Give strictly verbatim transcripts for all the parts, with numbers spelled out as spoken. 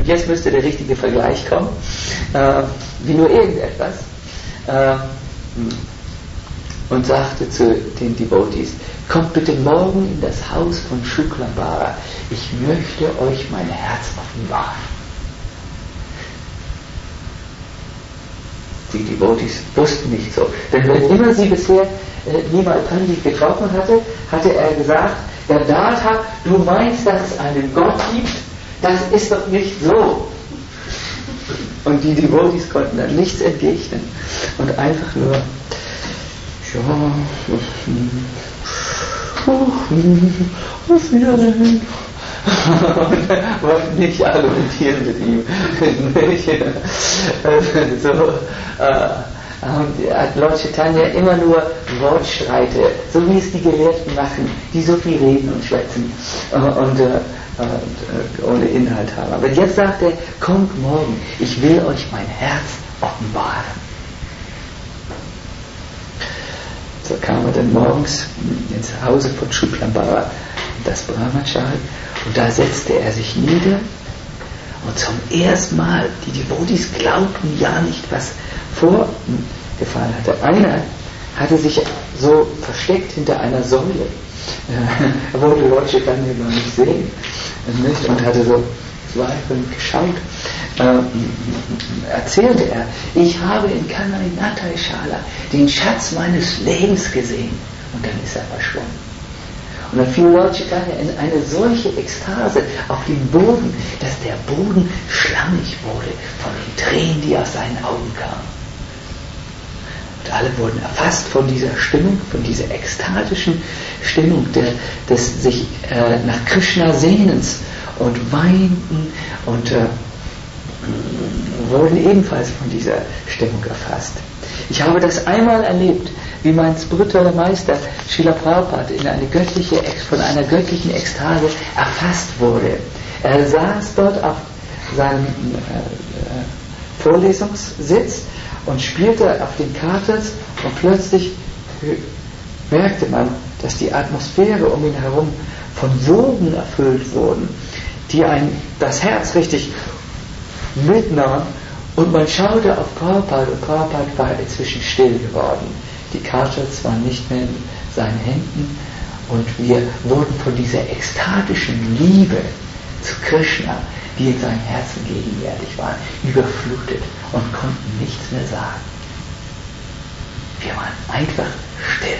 jetzt müsste der richtige Vergleich kommen, äh, wie nur irgendetwas, äh, und sagte zu den Devotees, kommt bitte morgen in das Haus von Shuklambara, ich möchte euch mein Herz offenbaren. Die Devotees wussten nicht so, denn wenn immer sie bisher äh, Nimal Pandit getroffen hatte, hatte er gesagt, Gadadhar, du meinst, dass es einen Gott gibt? Das ist doch nicht so. Und die Devotees konnten dann nichts entgegnen und einfach nur ja, auf Wiedersehen. Und wollten nicht argumentieren mit ihm. so äh, hat Lord Chaitanya immer nur Wortstreite, so wie es die Gelehrten machen, die so viel reden und schwätzen äh, und, äh, und äh, ohne Inhalt haben. Aber jetzt sagt er, kommt morgen, ich will euch mein Herz offenbaren. So kam er dann morgens ins Hause von Shuklambara, das Brahmachari, und da setzte er sich nieder und zum ersten Mal, die Devotees glaubten ja nicht, was vorgefallen hatte. Einer hatte sich so versteckt hinter einer Säule. Er wollte Lord Chaitanya noch nicht sehen nicht? Und hatte so zweifelnd geschaut. Ähm, erzählte er, ich habe in Kanai Natai-Shala den Schatz meines Lebens gesehen. Und dann ist er verschwunden. Und dann fiel Lord Chaitanya in eine solche Ekstase auf den Boden, dass der Boden schlammig wurde von den Tränen, die aus seinen Augen kamen. Und alle wurden erfasst von dieser Stimmung, von dieser ekstatischen Stimmung der, des sich äh, nach Krishna sehnens und weinten und äh, wurden ebenfalls von dieser Stimmung erfasst. Ich habe das einmal erlebt, wie mein spiritueller Meister Srila Prabhupada in eine göttliche, von einer göttlichen Ekstase erfasst wurde. Er saß dort auf seinem äh, Vorlesungssitz und spielte auf den Kartels und plötzlich merkte man, dass die Atmosphäre um ihn herum von Wogen erfüllt wurden, die ein, das Herz richtig mitnahmen, und man schaute auf Prabhupada und Prabhupada war inzwischen still geworden. Die Kartels waren nicht mehr in seinen Händen und wir wurden von dieser ekstatischen Liebe zu Krishna, die in seinem Herzen gegenwärtig war, überflutet und konnten nichts mehr sagen. Wir waren einfach still.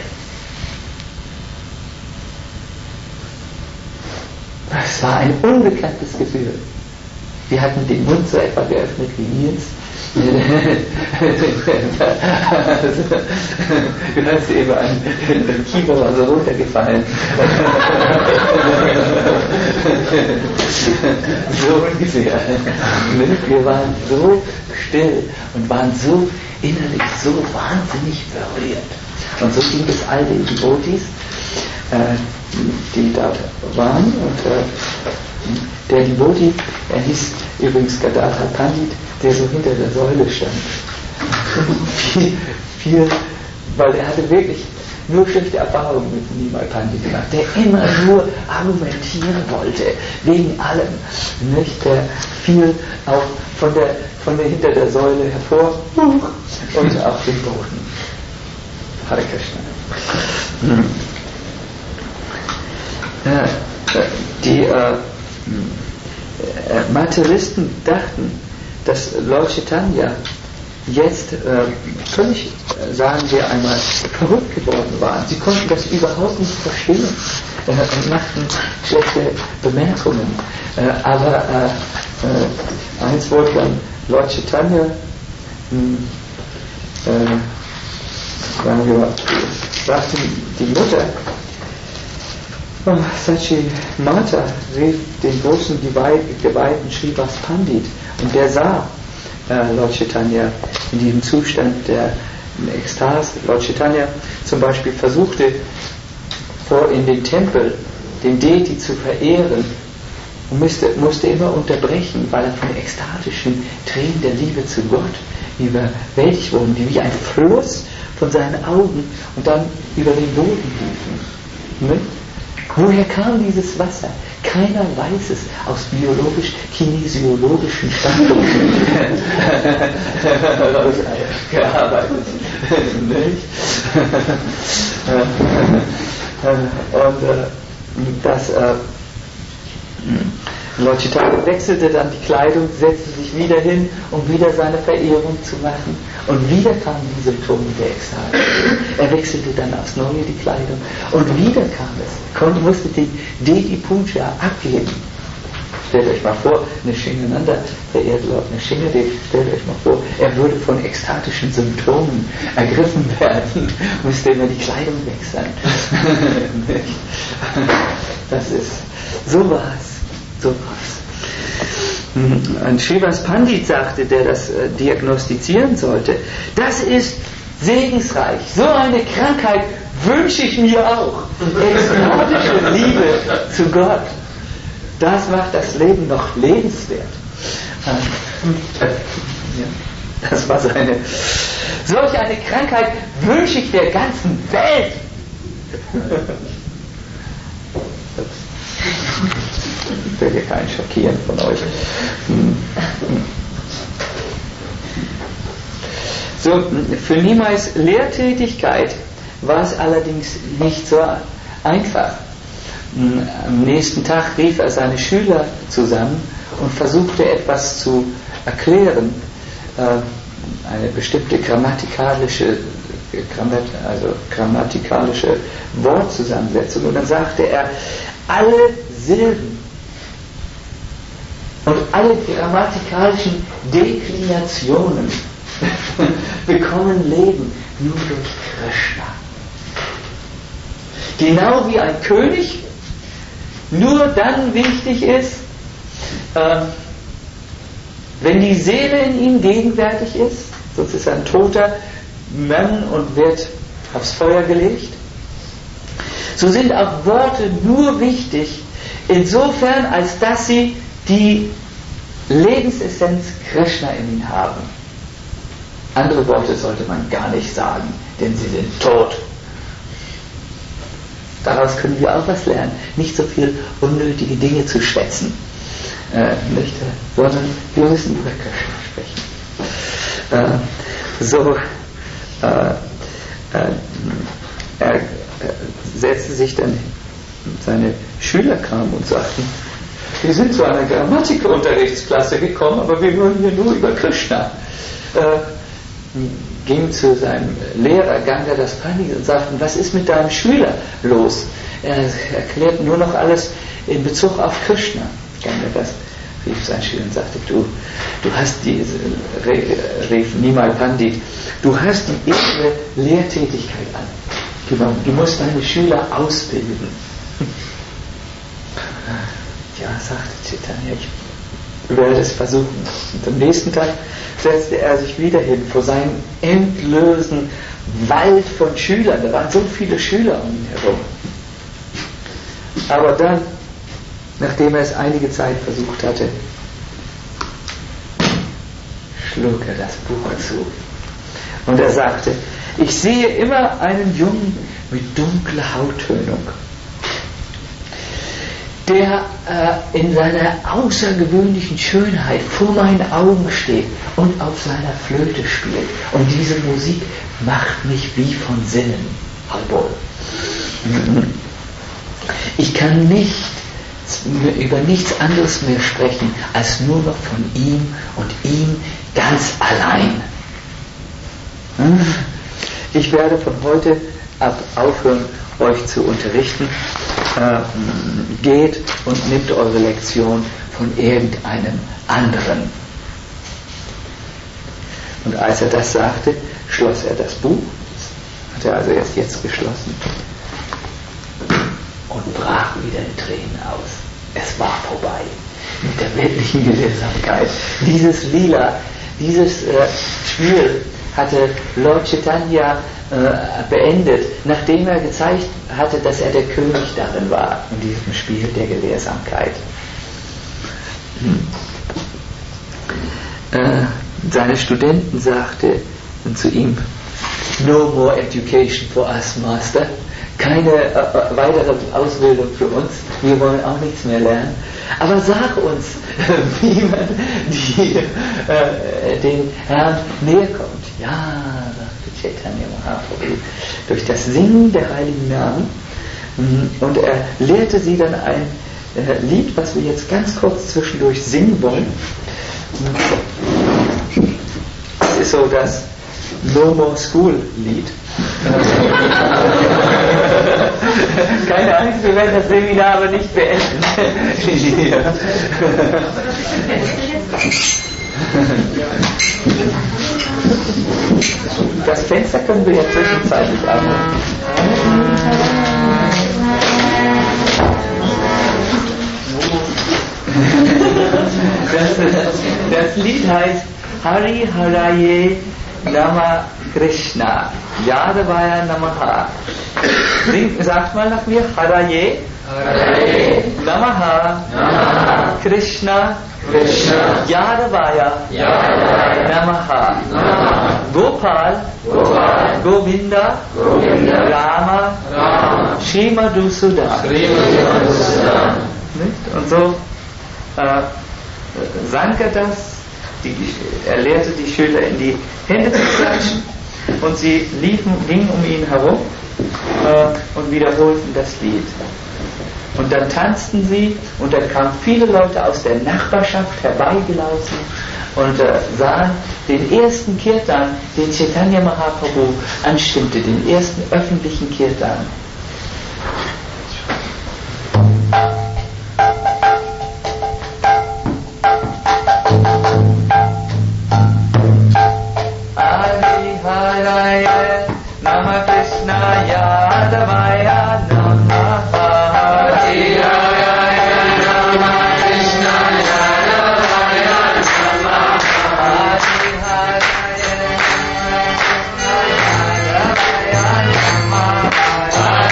Es war ein unbekanntes Gefühl. Wir hatten den Mund so etwa geöffnet wie Nils. Du hast eben ein Kiefer war so runtergefallen. So ungefähr. Wir waren so still und waren so innerlich so wahnsinnig berührt. Und so ging es all den Devotees, die dort waren. Und der Devotee, er hieß übrigens Gadadhar Pandit, der so hinter der Säule stand. viel, viel, weil er hatte wirklich nur schlechte Erfahrungen mit Nimal Pandit gemacht, der immer nur argumentieren wollte, wegen allem. Nicht? Der fiel auch von der, von der hinter der Säule hervor und auf den Boden. Hare Krishna. Hm. Ja, die äh, Materialisten dachten, dass Lord Chaitanya jetzt äh, völlig, äh, sagen wir einmal, verrückt geworden war. Sie konnten das überhaupt nicht verstehen äh, und machten schlechte Bemerkungen. Äh, aber äh, äh, eins wollte dann Lord Chaitanya, mh, äh, sagen wir mal, sagte die Mutter, oh, Sachi Mata rief den großen Geweihten Srivas Pandit und der sah äh, Lord Chaitanya in diesem Zustand der Ekstase. Lord Chaitanya zum Beispiel versuchte vor in den Tempel den Deity zu verehren und musste, musste immer unterbrechen, weil er von ekstatischen Tränen der Liebe zu Gott überwältigt wurden, die wie ein Fluss von seinen Augen und dann über den Boden liefen. Ne? Woher kam dieses Wasser? Keiner weiß es aus biologisch-kinesiologischen Standpunkten gearbeitet. Nicht? Und äh, das äh, Lord Chaitanya wechselte dann die Kleidung, setzte sich wieder hin, um wieder seine Verehrung zu machen. Und wieder kamen die Symptome der Ekstase. Er wechselte dann aufs Neue die Kleidung. Und wieder kam es. Konnte, musste die Dedi Puja abgeben. Stellt euch mal vor, Nishingananda, verehrt Lord Nishinga, stellt euch mal vor, er würde von ekstatischen Symptomen ergriffen werden, müsste immer die Kleidung wechseln. Das ist, so war es. So was. Ein Srivas Pandit sagte, der das äh, diagnostizieren sollte, das ist segensreich. So eine Krankheit wünsche ich mir auch. Ekstatische Liebe zu Gott. Das macht das Leben noch lebenswert. Das war seine. Solch eine Krankheit wünsche ich der ganzen Welt. Ich will hier keinen schockieren von euch. So, für Nimais Lehrtätigkeit war es allerdings nicht so einfach. Am nächsten Tag rief er seine Schüler zusammen und versuchte etwas zu erklären, eine bestimmte grammatikalische, also grammatikalische Wortzusammensetzung. Und dann sagte er, alle Silben und alle grammatikalischen Deklinationen bekommen Leben nur durch Krishna. Genau wie ein König nur dann wichtig ist, äh, wenn die Seele in ihm gegenwärtig ist, sonst ist er ein toter Mann und wird aufs Feuer gelegt. So sind auch Worte nur wichtig, insofern, als dass sie die Lebensessenz Krishna in ihnen haben. Andere Worte sollte man gar nicht sagen, denn sie sind tot. Daraus können wir auch was lernen. Nicht so viel unnötige Dinge zu schwätzen, äh, nicht, sondern wir müssen über Krishna sprechen. Äh, so, äh, äh, er äh, setzte sich dann, seine Schüler kamen und sagten, wir sind zu einer Grammatikunterrichtsklasse gekommen, aber wir hören hier nur über Krishna. Äh, ging zu seinem Lehrer Gangadas Pandit und sagten, was ist mit deinem Schüler los? Er erklärt nur noch alles in Bezug auf Krishna. Gangadas rief sein Schüler und sagte, du, du hast diese, rief Nimai Pandit, du hast die edle Lehrtätigkeit angenommen. Du musst deine Schüler ausbilden. Ja, sagte Chaitanya, ich werde es versuchen. Und am nächsten Tag setzte er sich wieder hin vor seinem endlosen Wald von Schülern. Da waren so viele Schüler um ihn herum. Aber dann, nachdem er es einige Zeit versucht hatte, schlug er das Buch zu. Und er sagte, ich sehe immer einen Jungen mit dunkler Hauttönung, der äh, in seiner außergewöhnlichen Schönheit vor meinen Augen steht und auf seiner Flöte spielt. Und diese Musik macht mich wie von Sinnen. Ich kann nicht über nichts anderes mehr sprechen, als nur noch von ihm und ihm ganz allein. Ich werde von heute ab aufhören, euch zu unterrichten. Äh, geht und nimmt eure Lektion von irgendeinem anderen. Und als er das sagte, schloss er das Buch, hat er also erst jetzt geschlossen, und brach wieder in Tränen aus. Es war vorbei mit der weltlichen Gelehrsamkeit. Dieses Lila, dieses äh, Spiel hatte Lord Chaitanya äh, beendet, nachdem er gezeigt hatte, dass er der König darin war, in diesem Spiel der Gelehrsamkeit. Hm. Äh, seine Studenten sagten zu ihm, no more education for us, Master. keine äh, weitere Ausbildung für uns, wir wollen auch nichts mehr lernen. Aber sag uns, wie man die, äh, den Herrn näher kommt. Ja, sagte Chaitanya Mahaprabhu, durch das Singen der heiligen Namen. Und er lehrte sie dann ein äh, Lied, was wir jetzt ganz kurz zwischendurch singen wollen. Das ist so das No More School Lied. Keine Angst, wir werden das Seminar aber nicht beenden. Ja. Das Fenster können wir ja zwischenzeitlich anmachen. Das, das Lied heißt Hari Haraye Nama Krishna Yadavaya Namaha. Sagt mal nach mir Haraye, Haraye Namaha, Namaha Krishna, Krishna Yadavaya, Yadavaya Namaha, Namaha Gopal, Gopal Govinda, Govinda Rama, Rama Sri Madhusudan. Und so äh, sang er das. Die, er lehrte die Schüler in die Hände zu klatschen und sie liefen, gingen um ihn herum äh, und wiederholten das Lied. Und dann tanzten sie und dann kamen viele Leute aus der Nachbarschaft herbeigelaufen und äh, sahen den ersten Kirtan, den Chaitanya Mahaprabhu anstimmte, den ersten öffentlichen Kirtan. Nama Krishna Yadavaya Namaha. Hari Haraya Nama Krishna Yadavaya Namaha. Hari Haraya Nama Krishna Yadavaya Namaha.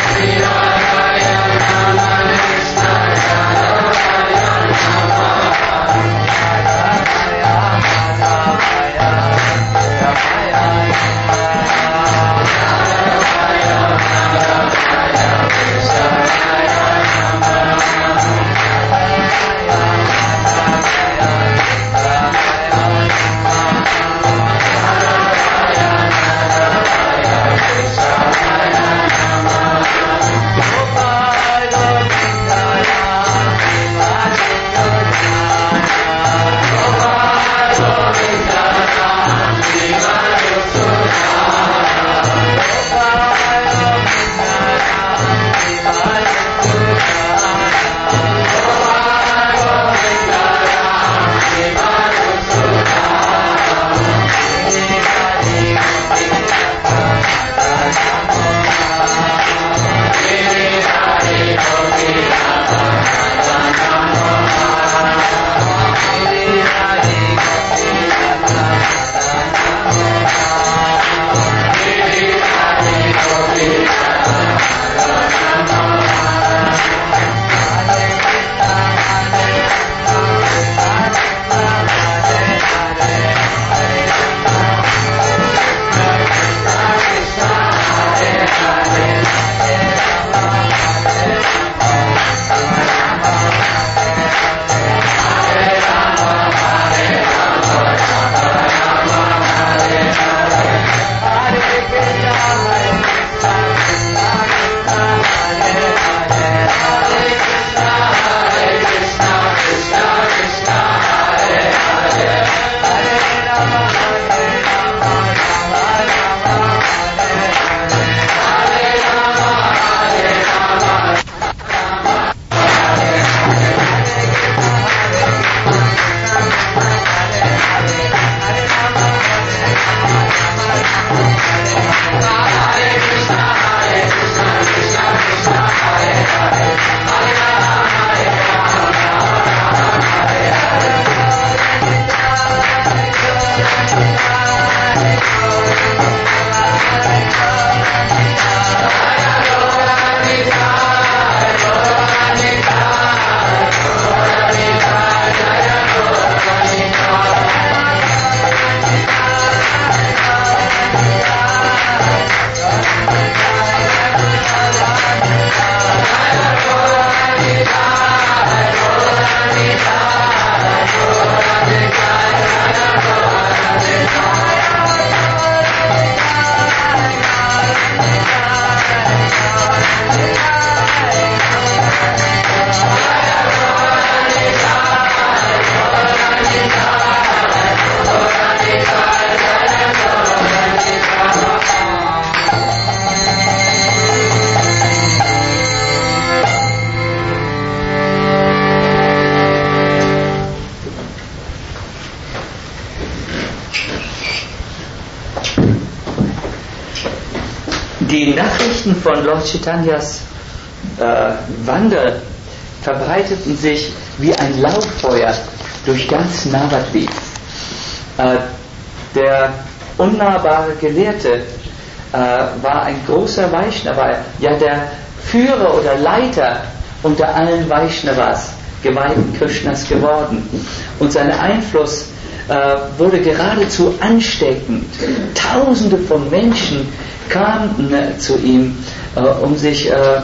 Die Nachrichten von Lord Chaitanyas äh, Wandel verbreiteten sich wie ein Lauffeuer durch ganz Navadvip. Äh, der unnahbare Gelehrte äh, war ein großer Vaishnava, ja der Führer oder Leiter unter allen Vaishnavas, Geweihten Krishnas geworden. Und sein Einfluss äh, wurde geradezu ansteckend. Tausende von Menschen kamen äh, zu ihm, äh, um sich, äh, äh,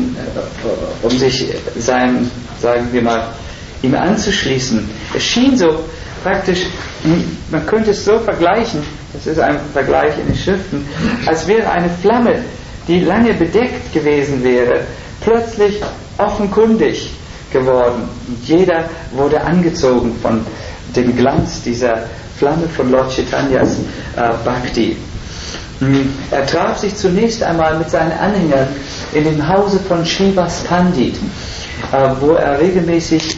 um sich seinem, sagen wir mal, ihm anzuschließen. Es schien so praktisch, man könnte es so vergleichen, das ist ein Vergleich in den Schriften, als wäre eine Flamme, die lange bedeckt gewesen wäre, plötzlich offenkundig geworden. Und jeder wurde angezogen von dem Glanz dieser Flamme von Lord Chaitanyas äh, Bhakti. Er traf sich zunächst einmal mit seinen Anhängern in dem Hause von Srivas Pandit, äh, wo er regelmäßig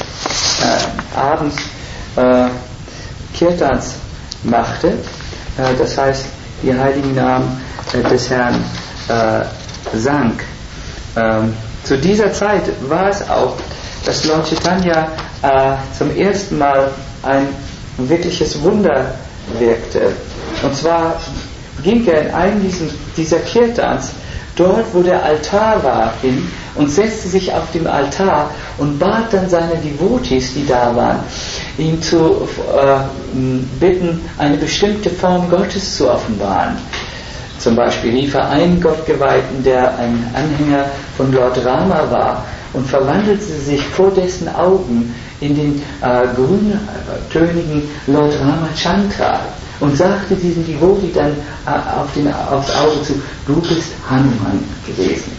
äh, abends äh, Kirtans machte, äh, das heißt die heiligen Namen äh, des Herrn äh, sang. Ähm, zu dieser Zeit war es auch, dass Lord Chaitanya äh, zum ersten Mal ein wirkliches Wunder wirkte. Und zwar ging er in einen diesen, dieser Kirtans, dort wo der Altar war, hin und setzte sich auf dem Altar und bat dann seine Devotees, die da waren, ihn zu äh, bitten, eine bestimmte Form Gottes zu offenbaren. Zum Beispiel rief er einen Gottgeweihten, der ein Anhänger von Lord Rama war, und verwandelte sich vor dessen Augen in den äh, grüntönigen Lord Ramachandra und sagte diesem Devotee dann äh, auf den, aufs Auge zu: Du bist Hanuman gewesen.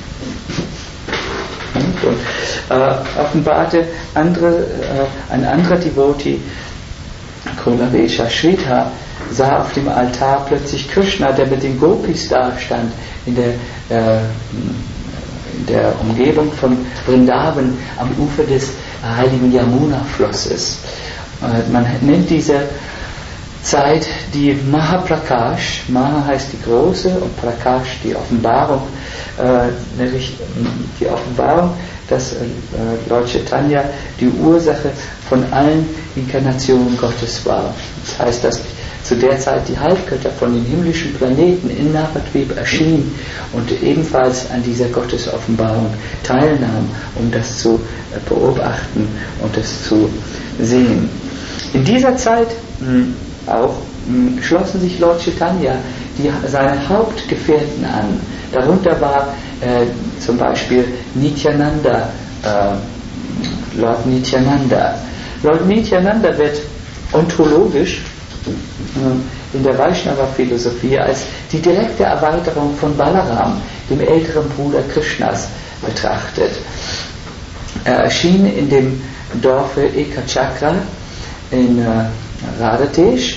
Und äh, offenbarte andere, äh, ein anderer Devotee, Kulavesha Shrita, sah auf dem Altar plötzlich Krishna, der mit den Gopis da stand, in der, äh, in der Umgebung von Vrindavan am Ufer des heiligen Yamuna-Flusses. Äh, man nennt diese Zeit die Mahaprakash. Maha heißt die große und Prakash die Offenbarung, äh, nämlich die Offenbarung, dass äh, Lord Chaitanya die Ursache von allen Inkarnationen Gottes war. Das heißt, dass zu der Zeit die Halbgötter von den himmlischen Planeten in Navadvip erschienen und ebenfalls an dieser Gottesoffenbarung teilnahmen, um das zu äh, beobachten und das zu sehen. In dieser Zeit mh, auch mh, schlossen sich Lord Chaitanya die, seine Hauptgefährten an. Darunter war äh, zum Beispiel Nityananda, äh, Lord Nityananda. Lord Nityananda wird ontologisch äh, in der Vaishnava-Philosophie als die direkte Erweiterung von Balaram, dem älteren Bruder Krishnas, betrachtet. Er erschien in dem Dorfe Ekachakra in äh, Radhatesh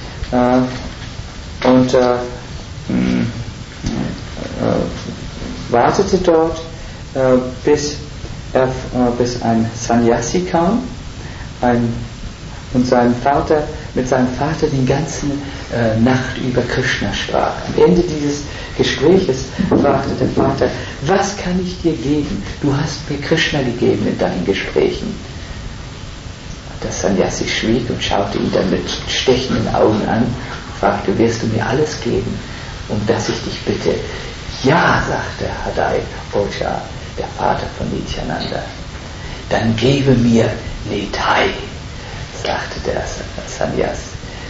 äh, und äh, mh, äh, wartete dort, äh, bis, er, äh, bis ein Sannyasi kam ein, und sein Vater, mit seinem Vater die ganze äh, Nacht über Krishna sprach. Am Ende dieses Gespräches fragte der Vater: Was kann ich dir geben? Du hast mir Krishna gegeben in deinen Gesprächen. Der Sannyasi schwieg und schaute ihn dann mit stechenden Augen an und fragte: Wirst du mir alles geben, um das ich dich bitte? Ja, sagte Hadai Ocha, der Vater von Nityananda. Dann gebe mir Nitai, sagte der Sannyasi.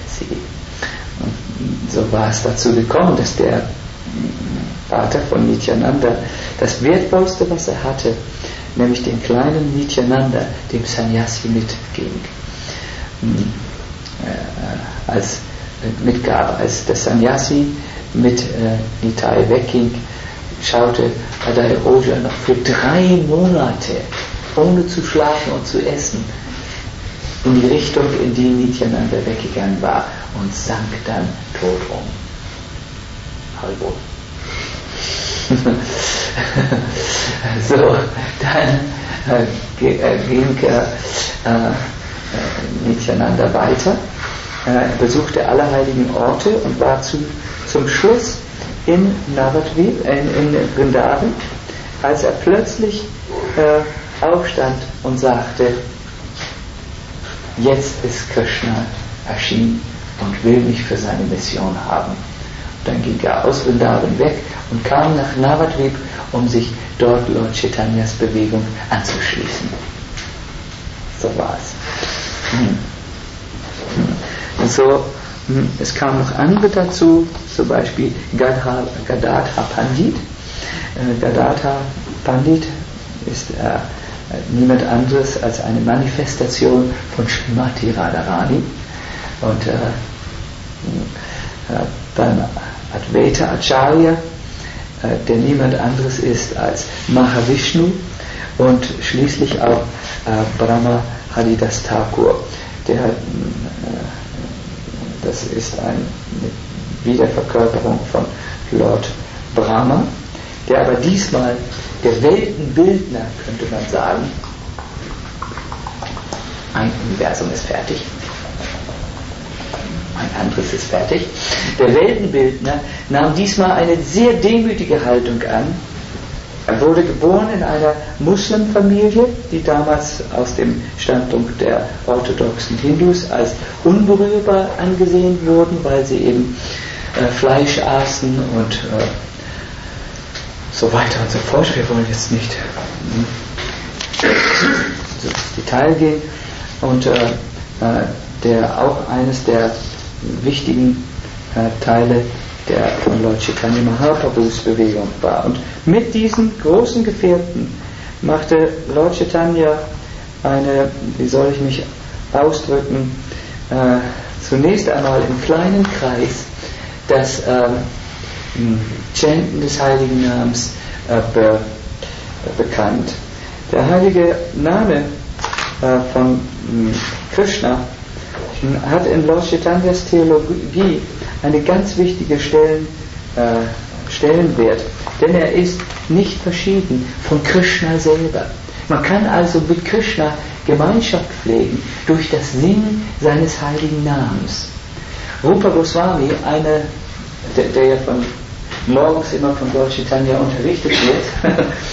Und so war es dazu gekommen, dass der Vater von Nityananda das Wertvollste, was er hatte, nämlich den kleinen Nityananda, dem Sannyasi mitging, äh, als Mitgabe. Als der Sannyasi mit äh, Nitai wegging, schaute Hadai Oja noch für drei Monate, ohne zu schlafen und zu essen, in die Richtung, in die Nityananda weggegangen war, und sank dann tot um. Halbo. So, dann äh, äh, ging äh, äh, Nityananda weiter. Er besuchte alle heiligen Orte und war zu, zum Schluss in Navadvip, äh, in Vrindavan, als er plötzlich äh, aufstand und sagte, jetzt ist Krishna erschienen und will mich für seine Mission haben. Und dann ging er aus Vrindavan weg und kam nach Navadvip, um sich dort Lord Chaitanyas Bewegung anzuschließen. So war es. Hm. Hm. So, hm. Es kamen noch andere dazu, zum Beispiel Gadha, Gadadhar Pandit. Äh, Gadadhar Pandit ist äh, niemand anderes als eine Manifestation von Srimati Radharani. Und äh, äh, dann Advaita Acharya, äh, der niemand anderes ist als Mahavishnu, und schließlich auch äh, Brahma Haridas Thakur, der äh, das ist eine Wiederverkörperung von Lord Brahma, der aber diesmal der Weltenbildner, könnte man sagen. Ein Universum ist fertig, ein anderes ist fertig. Der Weltenbildner nahm diesmal eine sehr demütige Haltung an. Er wurde geboren in einer Muslimfamilie, die damals aus dem Standpunkt der orthodoxen Hindus als unberührbar angesehen wurden, weil sie eben äh, Fleisch aßen und äh, so weiter und so fort. Wir wollen jetzt nicht ins Detail gehen. Und äh, äh, der auch eines der wichtigen äh, Teile der von Lord Chaitanya Mahaprabhus Bewegung war. Und mit diesen großen Gefährten machte Lord Chaitanya eine, wie soll ich mich ausdrücken, äh, zunächst einmal im kleinen Kreis das äh, Chanten des heiligen Namens äh, be, äh, bekannt. Der heilige Name äh, von äh, Krishna äh, hat in Lord Chaitanyas Theologie eine ganz wichtige Stellen, äh, Stellenwert, denn er ist nicht verschieden von Krishna selber. Man kann also mit Krishna Gemeinschaft pflegen durch das Singen seines heiligen Namens. Rupa Goswami, eine, der, der ja von morgens immer von Lord Chaitanya unterrichtet wird,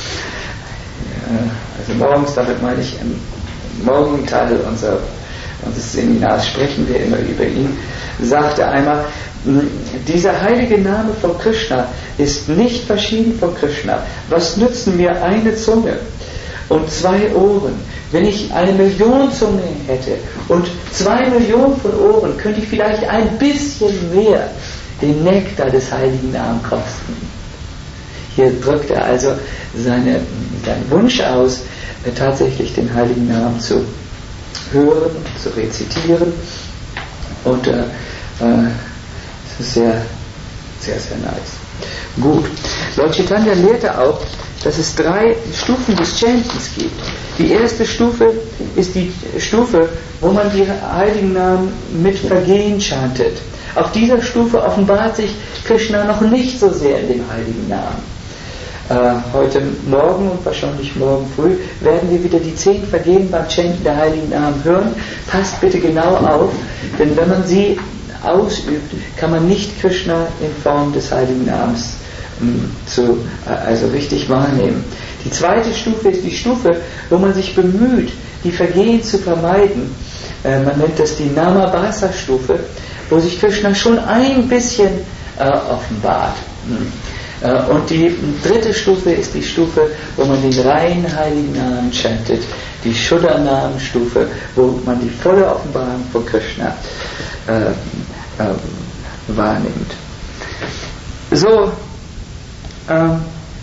also morgens, damit meine ich im morgigen Teil unserer, unseres Seminars sprechen wir immer über ihn, sagte einmal, dieser heilige Name von Krishna ist nicht verschieden von Krishna. Was nützen mir eine Zunge und zwei Ohren? Wenn ich eine Million Zungen hätte und zwei Millionen von Ohren, könnte ich vielleicht ein bisschen mehr den Nektar des heiligen Namens kosten. Hier drückt er also seine, seinen Wunsch aus, tatsächlich den heiligen Namen zu hören, zu rezitieren. Und äh, äh, das ist sehr, sehr, sehr nice. Gut. Lord Chaitanya lehrte auch, dass es drei Stufen des Chantens gibt. Die erste Stufe ist die Stufe, wo man die heiligen Namen mit Vergehen chantet. Auf dieser Stufe offenbart sich Krishna noch nicht so sehr in dem heiligen Namen. Äh, heute Morgen und wahrscheinlich morgen früh werden wir wieder die zehn Vergehen beim Chanten der heiligen Namen hören. Passt bitte genau auf, denn wenn man sie ausübt, kann man nicht Krishna in Form des heiligen Namens ähm, zu, äh, also richtig wahrnehmen. Die zweite Stufe ist die Stufe, wo man sich bemüht, die Vergehen zu vermeiden. Äh, man nennt das die Namabhasa-Stufe, wo sich Krishna schon ein bisschen äh, offenbart. Hm. Äh, und die dritte Stufe ist die Stufe, wo man den reinen heiligen Namen chantet, die Shuddha-Namen-Stufe, wo man die volle Offenbarung von Krishna äh, äh, wahrnimmt. So, ähm,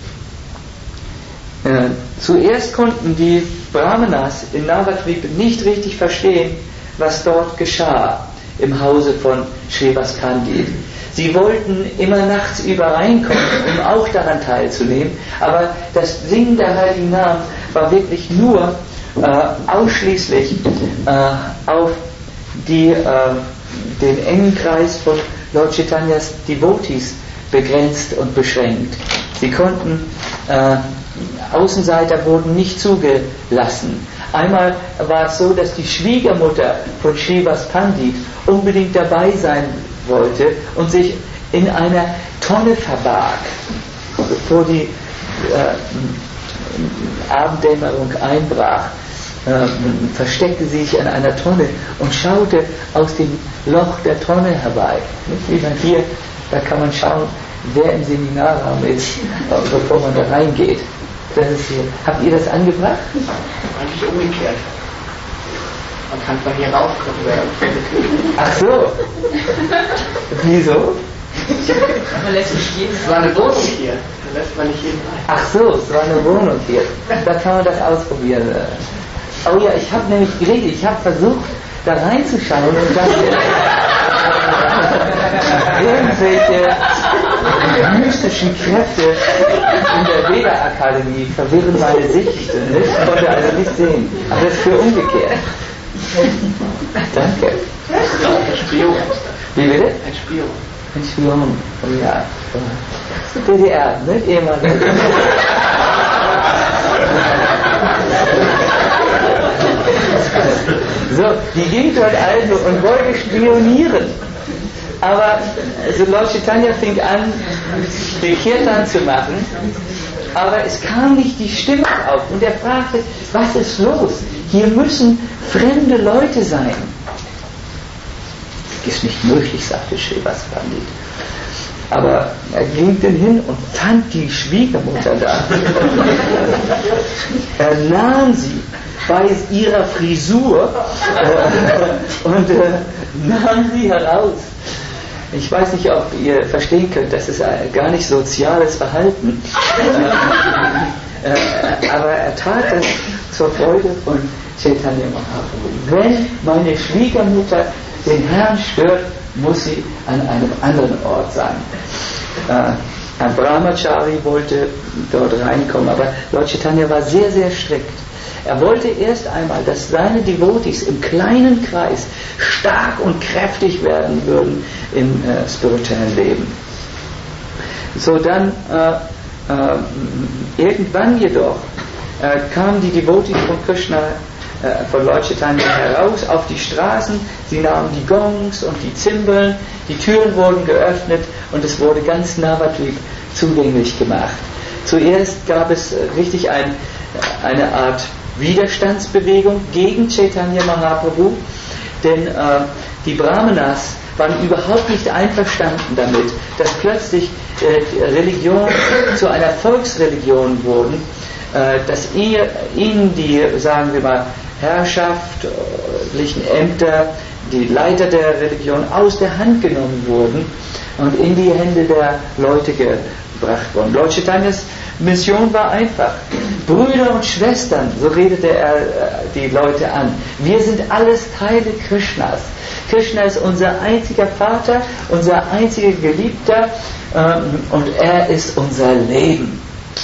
äh, zuerst konnten die Brahmanas in Navadvip nicht richtig verstehen, was dort geschah im Hause von Shrivas Pandit. Sie wollten immer nachts über reinkommen, um auch daran teilzunehmen, aber das Singen der heiligen Namen war wirklich nur äh, ausschließlich äh, auf die, äh, den engen Kreis von Lord Chaitanyas Devotees begrenzt und beschränkt. Sie konnten, äh, Außenseiter wurden nicht zugelassen. Einmal war es so, dass die Schwiegermutter von Shrivas Pandit unbedingt dabei sein wollte und sich in einer Tonne verbarg, bevor die äh, Abenddämmerung einbrach. Äh, versteckte sie sich an einer Tonne und schaute aus dem Loch der Tonne herbei. Wie man hier, da kann man schauen, wer im Seminarraum ist, bevor man da reingeht. Das ist hier. Habt ihr das angebracht? Eigentlich umgekehrt. Man kann von hier rauskommen. Ach so. Wieso? Man lässt nicht jeden. Es war eine Wohnung hier. Da lässt man nicht jeden rein. Ach so, es war eine Wohnung hier. Da kann man das ausprobieren. Oh ja, ich habe nämlich geredet, ich habe versucht, da reinzuschauen und dann irgendwelche mystischen Kräfte in der Veda-Akademie verwirren meine Sicht. Ich konnte also nicht sehen. Aber das ist für umgekehrt. Danke. Ein Spion. Wie bitte? Ein Spion. Ein Spion. Oh ja. D D R, ne? Ehemalig. So, die ging dort also und wollte spionieren. Aber also Lord Chaitanya fing an, den Kirtan zu machen, aber es kam nicht die Stimmung auf. Und er fragte, was ist los? Hier müssen fremde Leute sein. Das ist nicht möglich, sagte Srivas Pandit. Aber er ging denn hin und fand die Schwiegermutter da. Er nahm sie bei ihrer Frisur äh, und äh, nahm sie heraus. Ich weiß nicht, ob ihr verstehen könnt, das ist ein gar nicht soziales Verhalten. Äh, äh, aber er tat das zur Freude von Chaitanya Mahaprabhu. Wenn meine Schwiegermutter den Herrn stört, muss sie an einem anderen Ort sein. Äh, ein Brahmachari wollte dort reinkommen, aber Lord Chaitanya war sehr, sehr strikt. Er wollte erst einmal, dass seine Devotees im kleinen Kreis stark und kräftig werden würden im äh, spirituellen Leben. So dann äh, äh, irgendwann jedoch äh, kamen die Devotees von Krishna, äh, von Lord Chaitanya heraus auf die Straßen, sie nahmen die Gongs und die Zimbeln, die Türen wurden geöffnet und es wurde ganz Navadvip zugänglich gemacht. Zuerst gab es äh, richtig ein, eine Art Widerstandsbewegung gegen Chaitanya Mahaprabhu, denn äh, die Brahmanas waren überhaupt nicht einverstanden damit, dass plötzlich äh, Religion zu einer Volksreligion wurden, äh, dass ihr, ihnen die, sagen wir mal, herrschaftlichen Ämter, die Leiter der Religion aus der Hand genommen wurden und in die Hände der Leute gebracht wurden. Lord Chaitanyas Mission war einfach. Brüder und Schwestern, so redete er die Leute an. Wir sind alles Teile Krishnas. Krishna ist unser einziger Vater, unser einziger Geliebter ähm, und er ist unser Leben.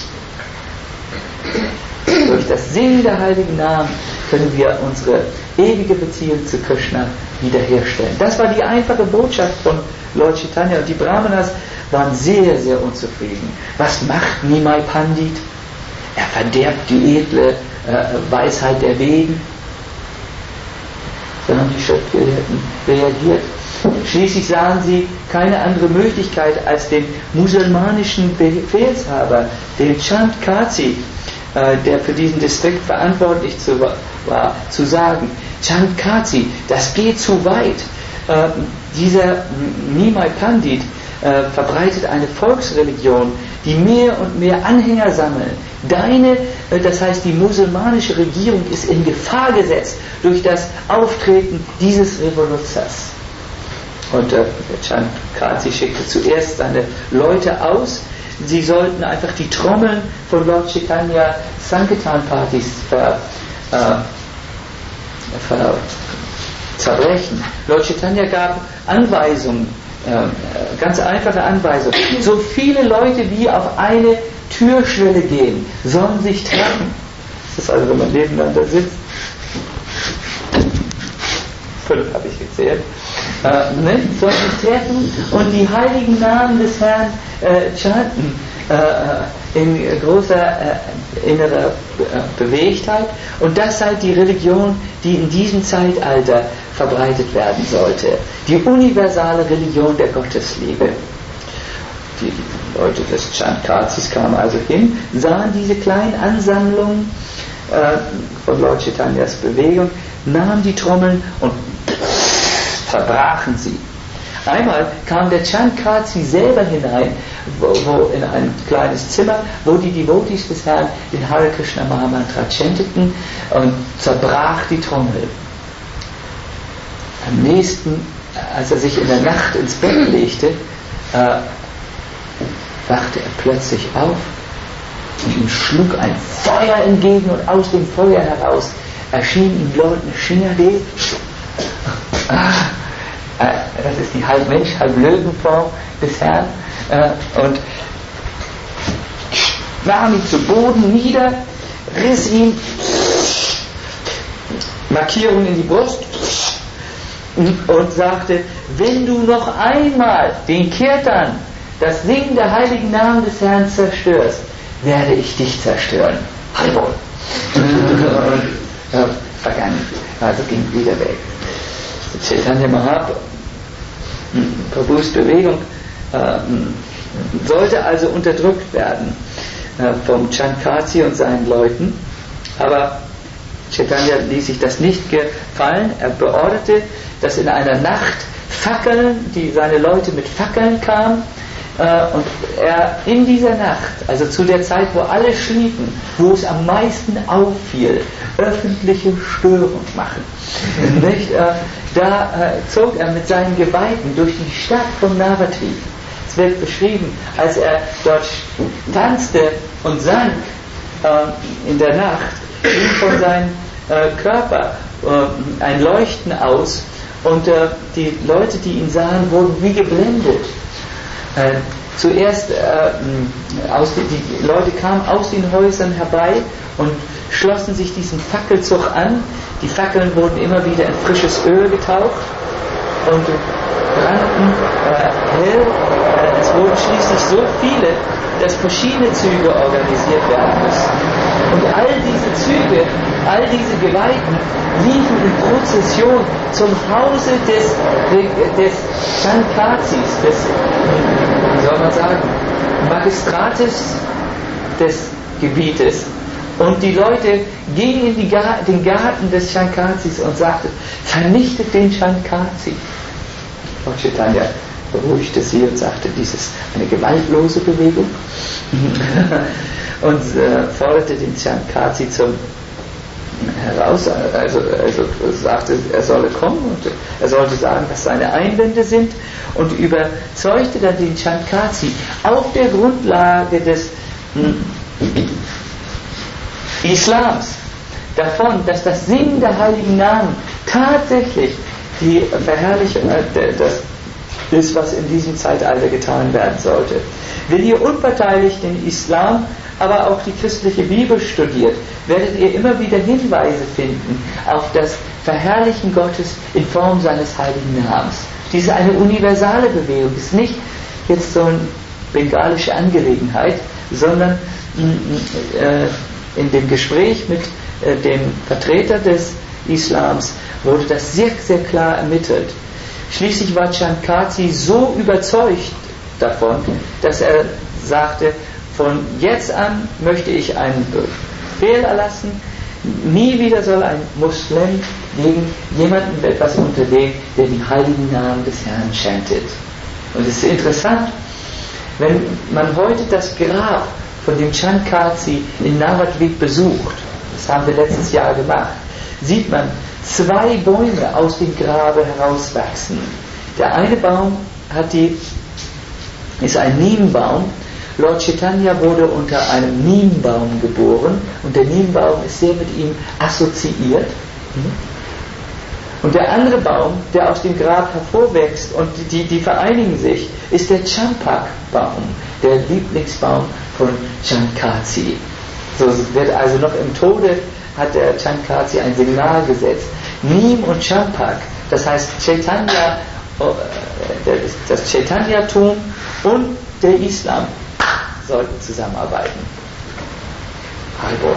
Durch das Singen der heiligen Namen können wir unsere ewige Beziehung zu Krishna wiederherstellen. Das war die einfache Botschaft von Lord Chaitanya und die Brahmanas waren sehr, sehr unzufrieden. Was macht Nimai Pandit? Er verderbt die edle äh, Weisheit der Veden. Dann haben die Schriftgelehrten reagiert. Schließlich sahen sie keine andere Möglichkeit, als den musulmanischen Befehlshaber, den Chand Kazi, äh, der für diesen Distrikt verantwortlich zu, war, zu sagen, Chand Kazi, das geht zu weit. Äh, dieser Nimai Pandit äh, verbreitet eine Volksreligion, die mehr und mehr Anhänger sammeln. Deine, äh, das heißt die musulmanische Regierung ist in Gefahr gesetzt durch das Auftreten dieses Revoluzers. Und äh, Chand Kazi schickte zuerst seine Leute aus, sie sollten einfach die Trommeln von Lord Chaitanya Sankirtan-Partys ver, äh, ver, zerbrechen. Lord Chaitanya gab Anweisungen, äh, ganz einfache Anweisungen. So viele Leute wie auf eine Türschwelle gehen, sollen sich treffen. Das ist also, wenn man nebeneinander sitzt. Fünf habe ich gezählt. Äh, ne? Sollen sich treffen und die heiligen Namen des Herrn äh, chanten äh, in großer äh, innerer äh, Bewegtheit. Und das sei die Religion, die in diesem Zeitalter verbreitet werden sollte. Die universale Religion der Gottesliebe. die Leute des Chankazis kamen also hin, sahen diese kleinen Ansammlungen äh, von Lord Chaitanyas Bewegung, nahmen die Trommeln und zerbrachen sie. Einmal kam der Chankazi selber hinein, wo, wo in ein kleines Zimmer, wo die Devotees des Herrn den Hare Krishna Mahamantra chanteten, und zerbrach die Trommel. Am nächsten, als er sich in der Nacht ins Bett legte, äh, wachte er plötzlich auf und ihm schlug ein Feuer entgegen, und aus dem Feuer heraus erschien ihm Lord Nrsimhadev. Das ist die halb Mensch, halb Löwenform des Herrn, und nahm ihn zu Boden nieder, riss ihm Markierungen in die Brust und sagte: Wenn du noch einmal den Kirtan, das Singen der heiligen Namen des Herrn, zerstörst, werde ich dich zerstören. Hallo. Und äh, vergangen. Also ging wieder weg. Chaitanya Mahaprabhu, Prabhus Bewegung äh, sollte also unterdrückt werden äh, vom Chankazi und seinen Leuten, aber Chaitanya ließ sich das nicht gefallen. Er beorderte, dass in einer Nacht Fackeln, die seine Leute mit Fackeln kamen, äh, und er in dieser Nacht, also zu der Zeit, wo alle schliefen, wo es am meisten auffiel, öffentliche Störung machen. Nicht? Äh, da äh, zog er mit seinen Geweihten durch die Stadt von Navadvip. Es wird beschrieben, als er dort tanzte und sang äh, in der Nacht, ging von seinem äh, Körper äh, ein Leuchten aus, und äh, die Leute, die ihn sahen, wurden wie geblendet. Äh, zuerst äh, aus die, die Leute kamen aus den Häusern herbei und schlossen sich diesem Fackelzug an. Die Fackeln wurden immer wieder in frisches Öl getaucht und brannten äh, hell. Äh, es wurden schließlich so viele, dass verschiedene Züge organisiert werden mussten. Und all diese Züge, all diese Geweihten liefen in Prozession zum Hause des, des Chankazis, des, wie soll man sagen, Magistrates des Gebietes. Und die Leute gingen in die Gar- den Garten des Chankazis und sagten: Vernichtet den Chankazi. Lord Chaitanya beruhigte sie und sagte: Dies ist eine gewaltlose Bewegung. Und äh, forderte den Chankazi zum heraus, also, also sagte, er solle kommen und er sollte sagen, was seine Einwände sind, und überzeugte dann den Chankazi auf der Grundlage des mh, Islams davon, dass das Singen der heiligen Namen tatsächlich die Verherrlichung, äh, das ist, was in diesem Zeitalter getan werden sollte. Wenn ihr unparteiisch den Islam, aber auch die christliche Bibel studiert, werdet ihr immer wieder Hinweise finden auf das Verherrlichen Gottes in Form seines heiligen Namens. Dies ist eine universale Bewegung, ist nicht jetzt so eine bengalische Angelegenheit, sondern äh, in dem Gespräch mit äh, dem Vertreter des Islams wurde das sehr, sehr klar ermittelt. Schließlich war Chankazi so überzeugt davon, dass er sagte: Von jetzt an möchte ich einen Befehl erlassen, nie wieder soll ein Muslim gegen jemanden etwas unternehmen, der den heiligen Namen des Herrn chantet. Und es ist interessant, wenn man heute das Grab von dem Chankazi in Navadvip besucht, das haben wir letztes Jahr gemacht, sieht man zwei Bäume aus dem Grabe herauswachsen. Der eine Baum hat die, ist ein Neembaum. Lord Chaitanya wurde unter einem Neembaum geboren und der Neembaum ist sehr mit ihm assoziiert. Und der andere Baum, der aus dem Grab hervorwächst und die, die vereinigen sich, ist der Champak-Baum, der Lieblingsbaum von Chankazi. So wird also noch im Tode hat der Chankazi ein Signal gesetzt. Neem und Champak, das heißt Chaitanya, das Chaitanya-Tum und der Islam sollten zusammenarbeiten. Hallo.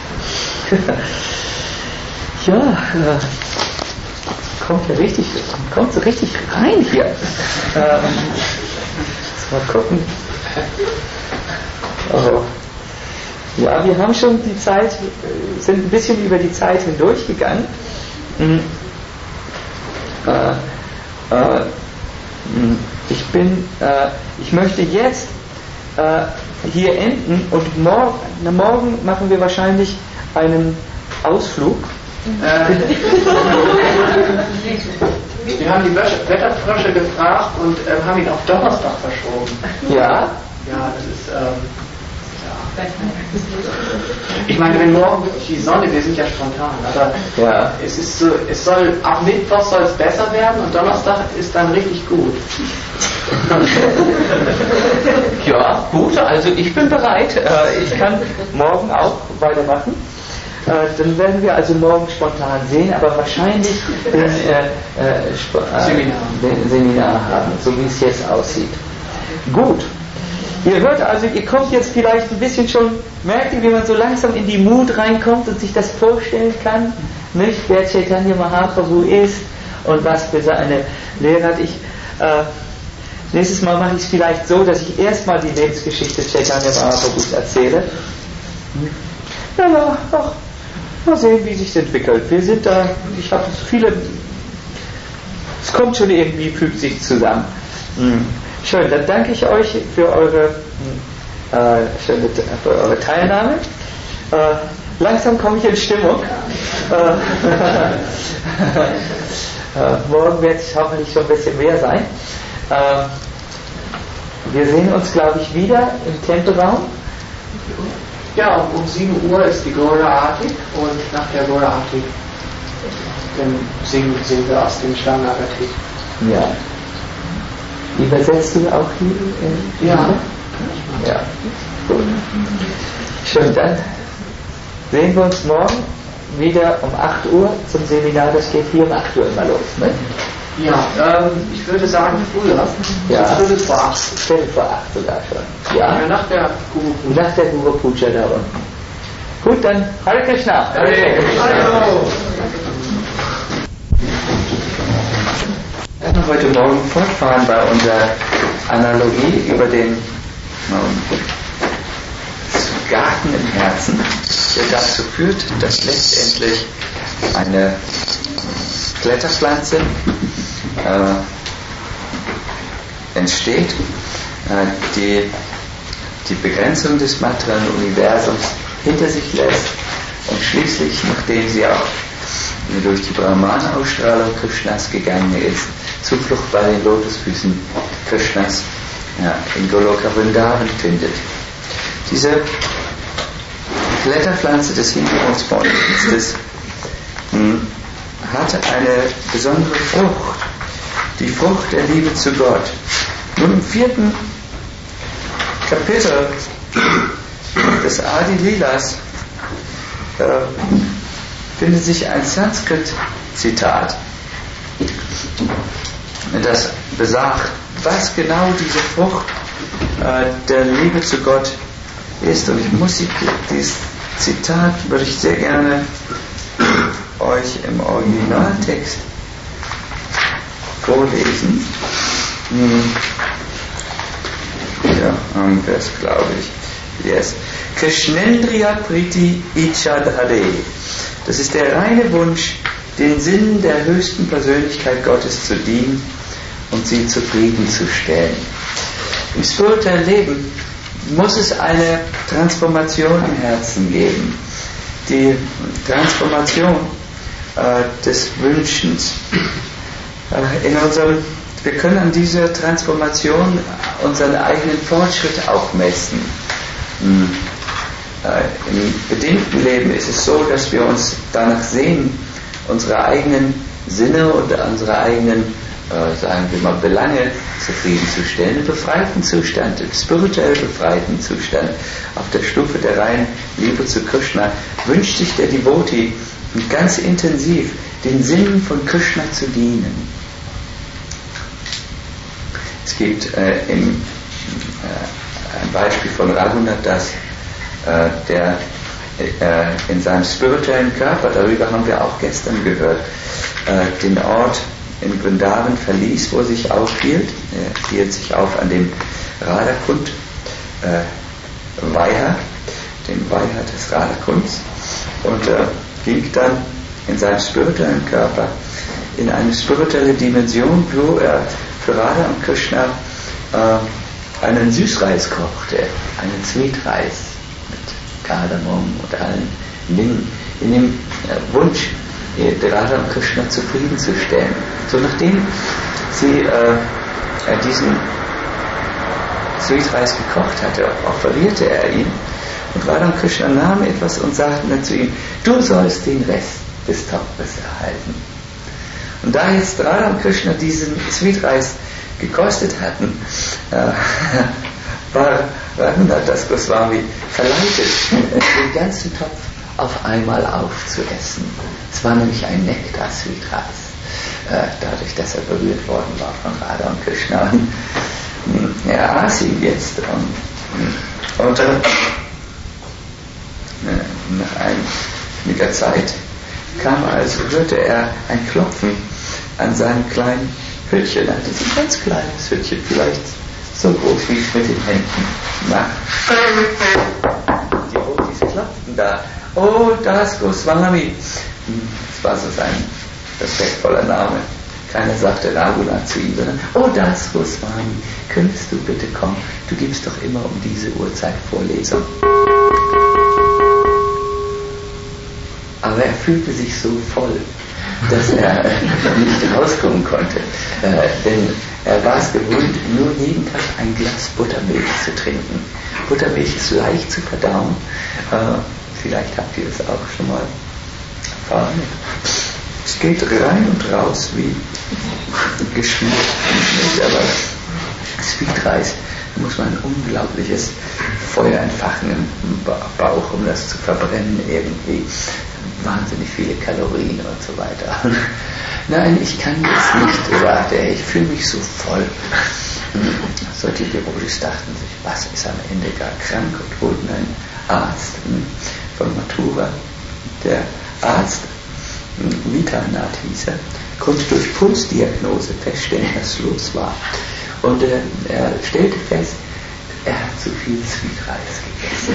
Ja, äh, kommt ja richtig, kommt so richtig rein hier. Ähm, mal gucken. Oh. Ja, wir haben schon die Zeit, sind ein bisschen über die Zeit hindurchgegangen. Mhm. Äh, äh, ich bin, äh, ich möchte jetzt äh, hier enden und morgen, na, morgen machen wir wahrscheinlich einen Ausflug. Äh, wir haben die Wetterfrösche gefragt und äh, haben ihn auf Donnerstag verschoben. Ja? Ja, das ist, ähm, ja. Ich meine, wenn morgen wirklich die Sonne, wir sind ja spontan, aber ja. es ist so, es soll, ab Mittwoch soll es besser werden und Donnerstag ist dann richtig gut. Ja, gut, also ich bin bereit. Äh, ich kann morgen auch weitermachen. Äh, dann werden wir also morgen spontan sehen, aber wahrscheinlich den, äh, äh, Sp- äh, Seminar. den Seminar haben, so wie es jetzt aussieht. Gut. Ihr hört also, ihr kommt jetzt vielleicht ein bisschen schon, merkt ihr, wie man so langsam in die Mut reinkommt und sich das vorstellen kann, nicht, wer Chaitanya Mahaprabhu ist und was für seine Lehre hat. Ich, äh, nächstes Mal mache ich es vielleicht so, dass ich erstmal die Lebensgeschichte Chaitanya Mahaprabhus erzähle. Ja, ja, ach, mal sehen, wie sich entwickelt. Wir sind da, ich habe viele, es kommt schon irgendwie, fügt sich zusammen. Hm. Schön, dann danke ich euch für eure, äh, schöne, für eure Teilnahme. Äh, langsam komme ich in Stimmung. Äh, äh, morgen wird es hoffentlich schon ein bisschen mehr sein. Äh, wir sehen uns, glaube ich, wieder im Tempelraum. Ja, um sieben Uhr ist die Gaura Arati und nach der Gaura Arati dann singen, singen wir aus dem Schlangenarati. Ja. Übersetzt du auch hier? Äh, ja. Ja. Gut. Schön, dann sehen wir uns morgen wieder um acht Uhr zum Seminar. Das geht hier um acht Uhr immer los, ne? Ja, ähm, ich würde sagen früher. Ja. Viertel vor acht. Viertel vor acht sogar schon. Ja. Ja, nach der Guru Puja. Nach der Guru Puja da unten. Gut, dann Hare Krishna. Hare Krishna. Hallo. Wir werden heute Morgen fortfahren bei unserer Analogie über den ähm, Garten im Herzen, der dazu führt, dass letztendlich eine Kletterpflanze äh, entsteht, äh, die die Begrenzung des materiellen Universums hinter sich lässt und schließlich, nachdem sie auch durch die Brahmana-Ausstrahlung Krishnas gegangen ist, Zuflucht bei den Lotusfüßen Krishnas ja, in Goloka Vrindavan findet. Diese Kletterpflanze des Hingebungsdienstes hm, hatte eine besondere Frucht, die Frucht der Liebe zu Gott. Nun im vierten Kapitel des Adi Lilas äh, findet sich ein Sanskrit-Zitat, das besagt, was genau diese Frucht äh, der Liebe zu Gott ist. Und ich muss dieses Zitat, würde ich sehr gerne euch im Originaltext vorlesen. Hm. Ja, haben wir es, glaube ich. Yes. Krishnendriya Priti Ichadhare. Das ist der reine Wunsch, den Sinn der höchsten Persönlichkeit Gottes zu dienen und sie zufriedenzustellen. Im spirituellen Leben muss es eine Transformation im Herzen geben. Die Transformation äh, des Wünschens. Äh, in unserem, wir können an dieser Transformation unseren eigenen Fortschritt auch messen. Hm. Äh, Im bedingten Leben ist es so, dass wir uns danach sehen, unsere eigenen Sinne und unsere eigenen, äh, sagen wir mal, Belange zufriedenzustellen. Im befreiten Zustand, im spirituell befreiten Zustand, auf der Stufe der reinen Liebe zu Krishna, wünscht sich der Devotee ganz intensiv, den Sinnen von Krishna zu dienen. Es gibt äh, im, äh, ein Beispiel von Raghunath Das, äh, der äh, in seinem spirituellen Körper, darüber haben wir auch gestern gehört, äh, den Ort in Vrindavan verließ, wo er sich aufhielt. Er hielt sich auf an dem Radhakund äh, Weiher, dem Weiher des Radhakunds, und äh, ging dann in seinem spirituellen Körper in eine spirituelle Dimension, wo er für Radha und Krishna äh, einen Süßreis kochte, einen Sweetreis mit Kardamom und allen Dingen, in dem äh, Wunsch, Radha und Krishna zufriedenzustellen. So nachdem sie äh, diesen Sweetreis gekocht hatte, offerierte er ihn, und Radha und Krishna nahmen etwas und sagten dann zu ihm: Du sollst den Rest des Topfes erhalten. Und da jetzt Radha und Krishna diesen Sweetreis gekostet hatten, äh, war Raghunath Goswami verleitet, den ganzen Topf auf einmal aufzuessen. Es war nämlich ein Nektar-Sweetreis, äh, dadurch, dass er berührt worden war von Radha und Krishna. Und er aß ihn jetzt und, und äh, nach einiger Zeit kam also, hörte er ein Klopfen an seinem kleinen Hütchen. Er hatte so ein ganz kleines Hütchen, vielleicht so groß wie es mit den Händen macht. Die Rotis klopften da. Oh, Das Goswami. Das war so sein respektvoller Name. Keiner sagte Raghunath zu ihm, sondern: Oh, Das Goswami, könntest du bitte kommen? Du gibst doch immer um diese Uhrzeit Vorlesung. Aber er fühlte sich so voll, dass er nicht rauskommen konnte. Äh, denn er war es gewohnt, nur jeden Tag ein Glas Buttermilch zu trinken. Buttermilch ist leicht zu verdauen. Äh, vielleicht habt ihr das auch schon mal erfahren. Es geht rein und raus wie geschmiert. Aber Sweetreis, da muss man ein unglaubliches Feuer entfachen im Bauch, um das zu verbrennen irgendwie. Wahnsinnig viele Kalorien und so weiter. Nein, ich kann das nicht, sagte er, ich fühle mich so voll. Solche Devotis dachten sich, was ist am Ende gar krank, und holten einen Arzt von Mathura. Der Arzt, Vitanath hieß er, konnte durch Pulsdiagnose feststellen, was los war. Und äh, er stellte fest, er hat zu viel Sweetreis gegessen.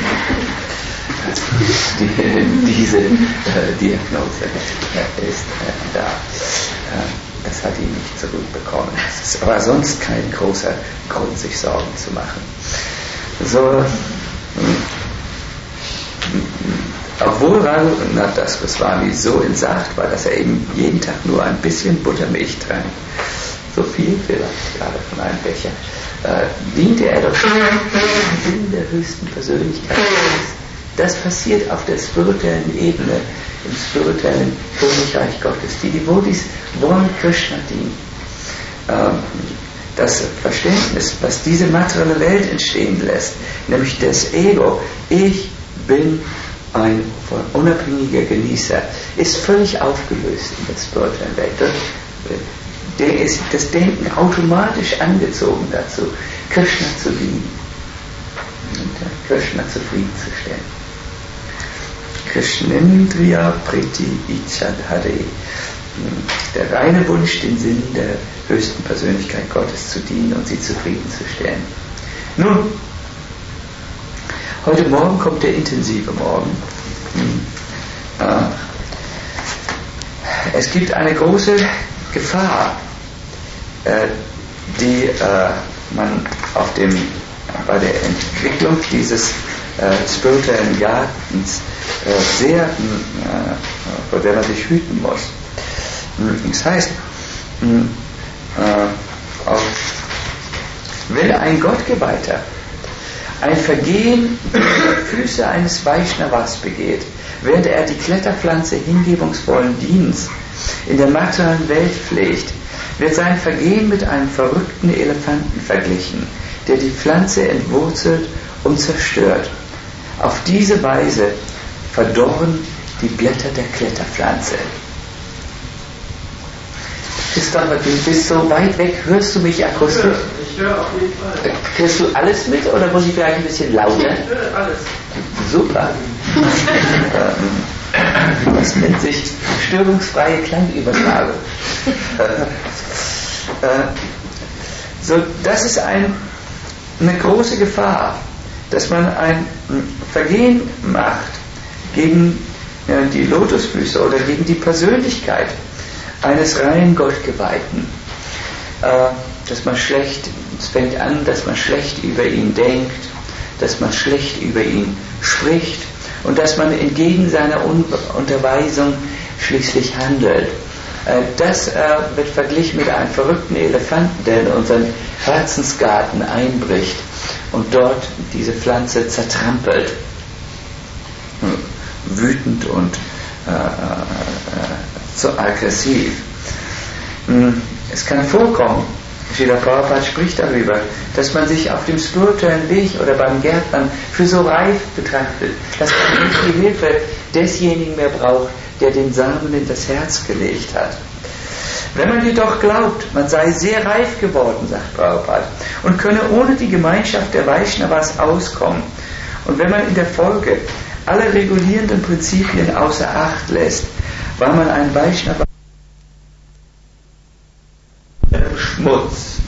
Die, diese äh, Diagnose äh, ist äh, da. Äh, das hat ihn nicht zurückbekommen. Es ist aber sonst kein großer Grund, sich Sorgen zu machen. So, obwohl Raghunath Goswami so entsagt war, dass er eben jeden Tag nur ein bisschen Buttermilch trank, so viel vielleicht gerade von einem Becher, äh, diente er doch in der höchsten Persönlichkeit. Das passiert auf der spirituellen Ebene, im spirituellen Königreich Gottes. Die Devotis wollen Krishna dienen. Ähm, das Verständnis, was diese materielle Welt entstehen lässt, nämlich das Ego, ich bin ein unabhängiger Genießer, ist völlig aufgelöst in der spirituellen Welt. Der ist das Denken automatisch angezogen dazu, Krishna zu dienen und Krishna zufriedenzustellen. Krishnendriya Priti Ichadhare, der reine Wunsch, den Sinn der höchsten Persönlichkeit Gottes zu dienen und sie zufriedenzustellen. Nun, heute Morgen kommt der intensive Morgen. Es gibt eine große Gefahr, die man auf dem, bei der Entwicklung dieses spirituellen Gartens sehr, äh, vor der man sich hüten muss. Das heißt, äh, auch wenn ein Gottgeweihter ein Vergehen über die Füße eines Vaishnavas begeht, während er die Kletterpflanze hingebungsvollen Dienens in der materiellen Welt pflegt, wird sein Vergehen mit einem verrückten Elefanten verglichen, der die Pflanze entwurzelt und zerstört. Auf diese Weise verdorren die Blätter der Kletterpflanze. Christopher, du bist so weit weg, hörst du mich akustisch? Ich höre auf jeden Fall. Kriegst du alles mit oder muss ich vielleicht ein bisschen lauter? Ich höre alles. Super. Das nennt sich störungsfreie Klangübertragung. So, das ist ein, eine große Gefahr, dass man ein Vergehen macht gegen die Lotusfüße oder gegen die Persönlichkeit eines rein Gottgeweihten. Dass man schlecht, es fängt an, dass man schlecht über ihn denkt, dass man schlecht über ihn spricht und dass man entgegen seiner Unterweisung schließlich handelt. Das wird verglichen mit einem verrückten Elefanten, der in unseren Herzensgarten einbricht und dort diese Pflanze zertrampelt. Wütend und äh, äh, so aggressiv. Es kann vorkommen, Srila Prabhupada spricht darüber, dass man sich auf dem spirituellen Weg oder beim Gärtnern für so reif betrachtet, dass man nicht die Hilfe desjenigen mehr braucht, der den Samen in das Herz gelegt hat. Wenn man jedoch glaubt, man sei sehr reif geworden, sagt Prabhupada, und könne ohne die Gemeinschaft der Vaishnavas auskommen, und wenn man in der Folge alle regulierenden Prinzipien außer Acht lässt, weil man ein Vaishnava Schmutz.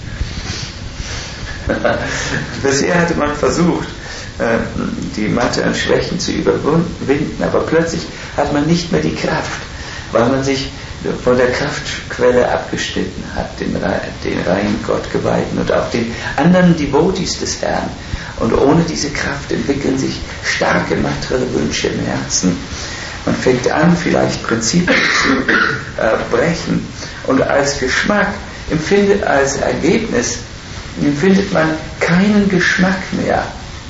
Bisher hatte man versucht, die materiellen Schwächen zu überwinden, aber plötzlich hat man nicht mehr die Kraft, weil man sich von der Kraftquelle abgeschnitten hat, den, den reinen Gottgeweihten und auch den anderen Devotees des Herrn. Und ohne diese Kraft entwickeln sich starke materielle Wünsche im Herzen. Man fängt an, vielleicht Prinzipien zu äh, brechen. Und als Geschmack, empfindet, als Ergebnis, empfindet man keinen Geschmack mehr.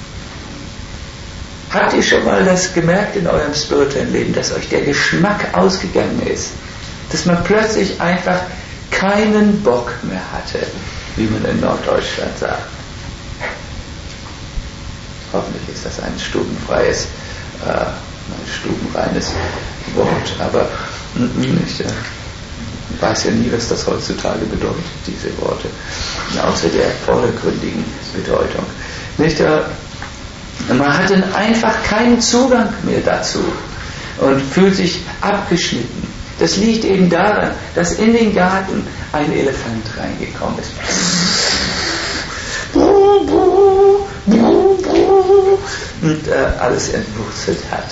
Habt ihr schon mal das gemerkt in eurem spirituellen Leben, dass euch der Geschmack ausgegangen ist? Dass man plötzlich einfach keinen Bock mehr hatte, wie man in Norddeutschland sagt. Hoffentlich ist das ein stubenfreies, äh, ein stubenreines Wort, aber nicht, äh, ich weiß ja nie, was das heutzutage bedeutet, diese Worte, außer der vordergründigen Bedeutung. Nicht, äh, man hat dann einfach keinen Zugang mehr dazu und fühlt sich abgeschnitten. Das liegt eben daran, dass in den Garten ein Elefant reingekommen ist. Und äh, alles entwurzelt hat.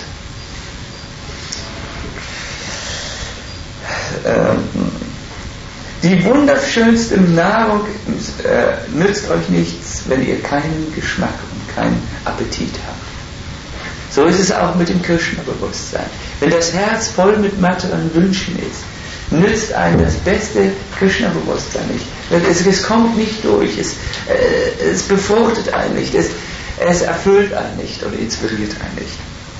Ähm, die wunderschönste Nahrung äh, nützt euch nichts, wenn ihr keinen Geschmack und keinen Appetit habt. So ist es auch mit dem Krishna-Bewusstsein. Wenn das Herz voll mit materiellen Wünschen ist, nützt einem das beste Krishna-Bewusstsein nicht. Es, es kommt nicht durch, es, äh, es befruchtet einen nicht, es, es erfüllt einen nicht und inspiriert einen nicht.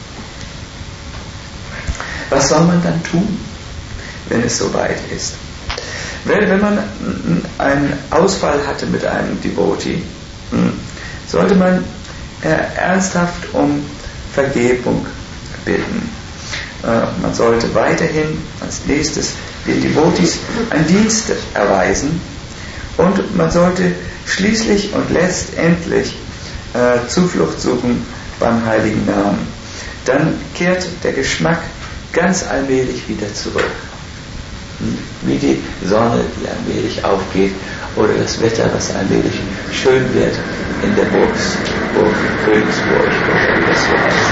Was soll man dann tun, wenn es soweit ist? Wenn, wenn man einen Ausfall hatte mit einem Devotee, sollte man äh, ernsthaft um Vergebung bitten. Äh, man sollte weiterhin als nächstes den Devotees einen Dienst erweisen und man sollte schließlich und letztendlich äh, Zuflucht suchen beim heiligen Namen. Dann kehrt der Geschmack ganz allmählich wieder zurück. Wie die Sonne, die allmählich aufgeht, oder das Wetter, was allmählich schön wird in der Burg, Burg Königsburg oder wie das so heißt.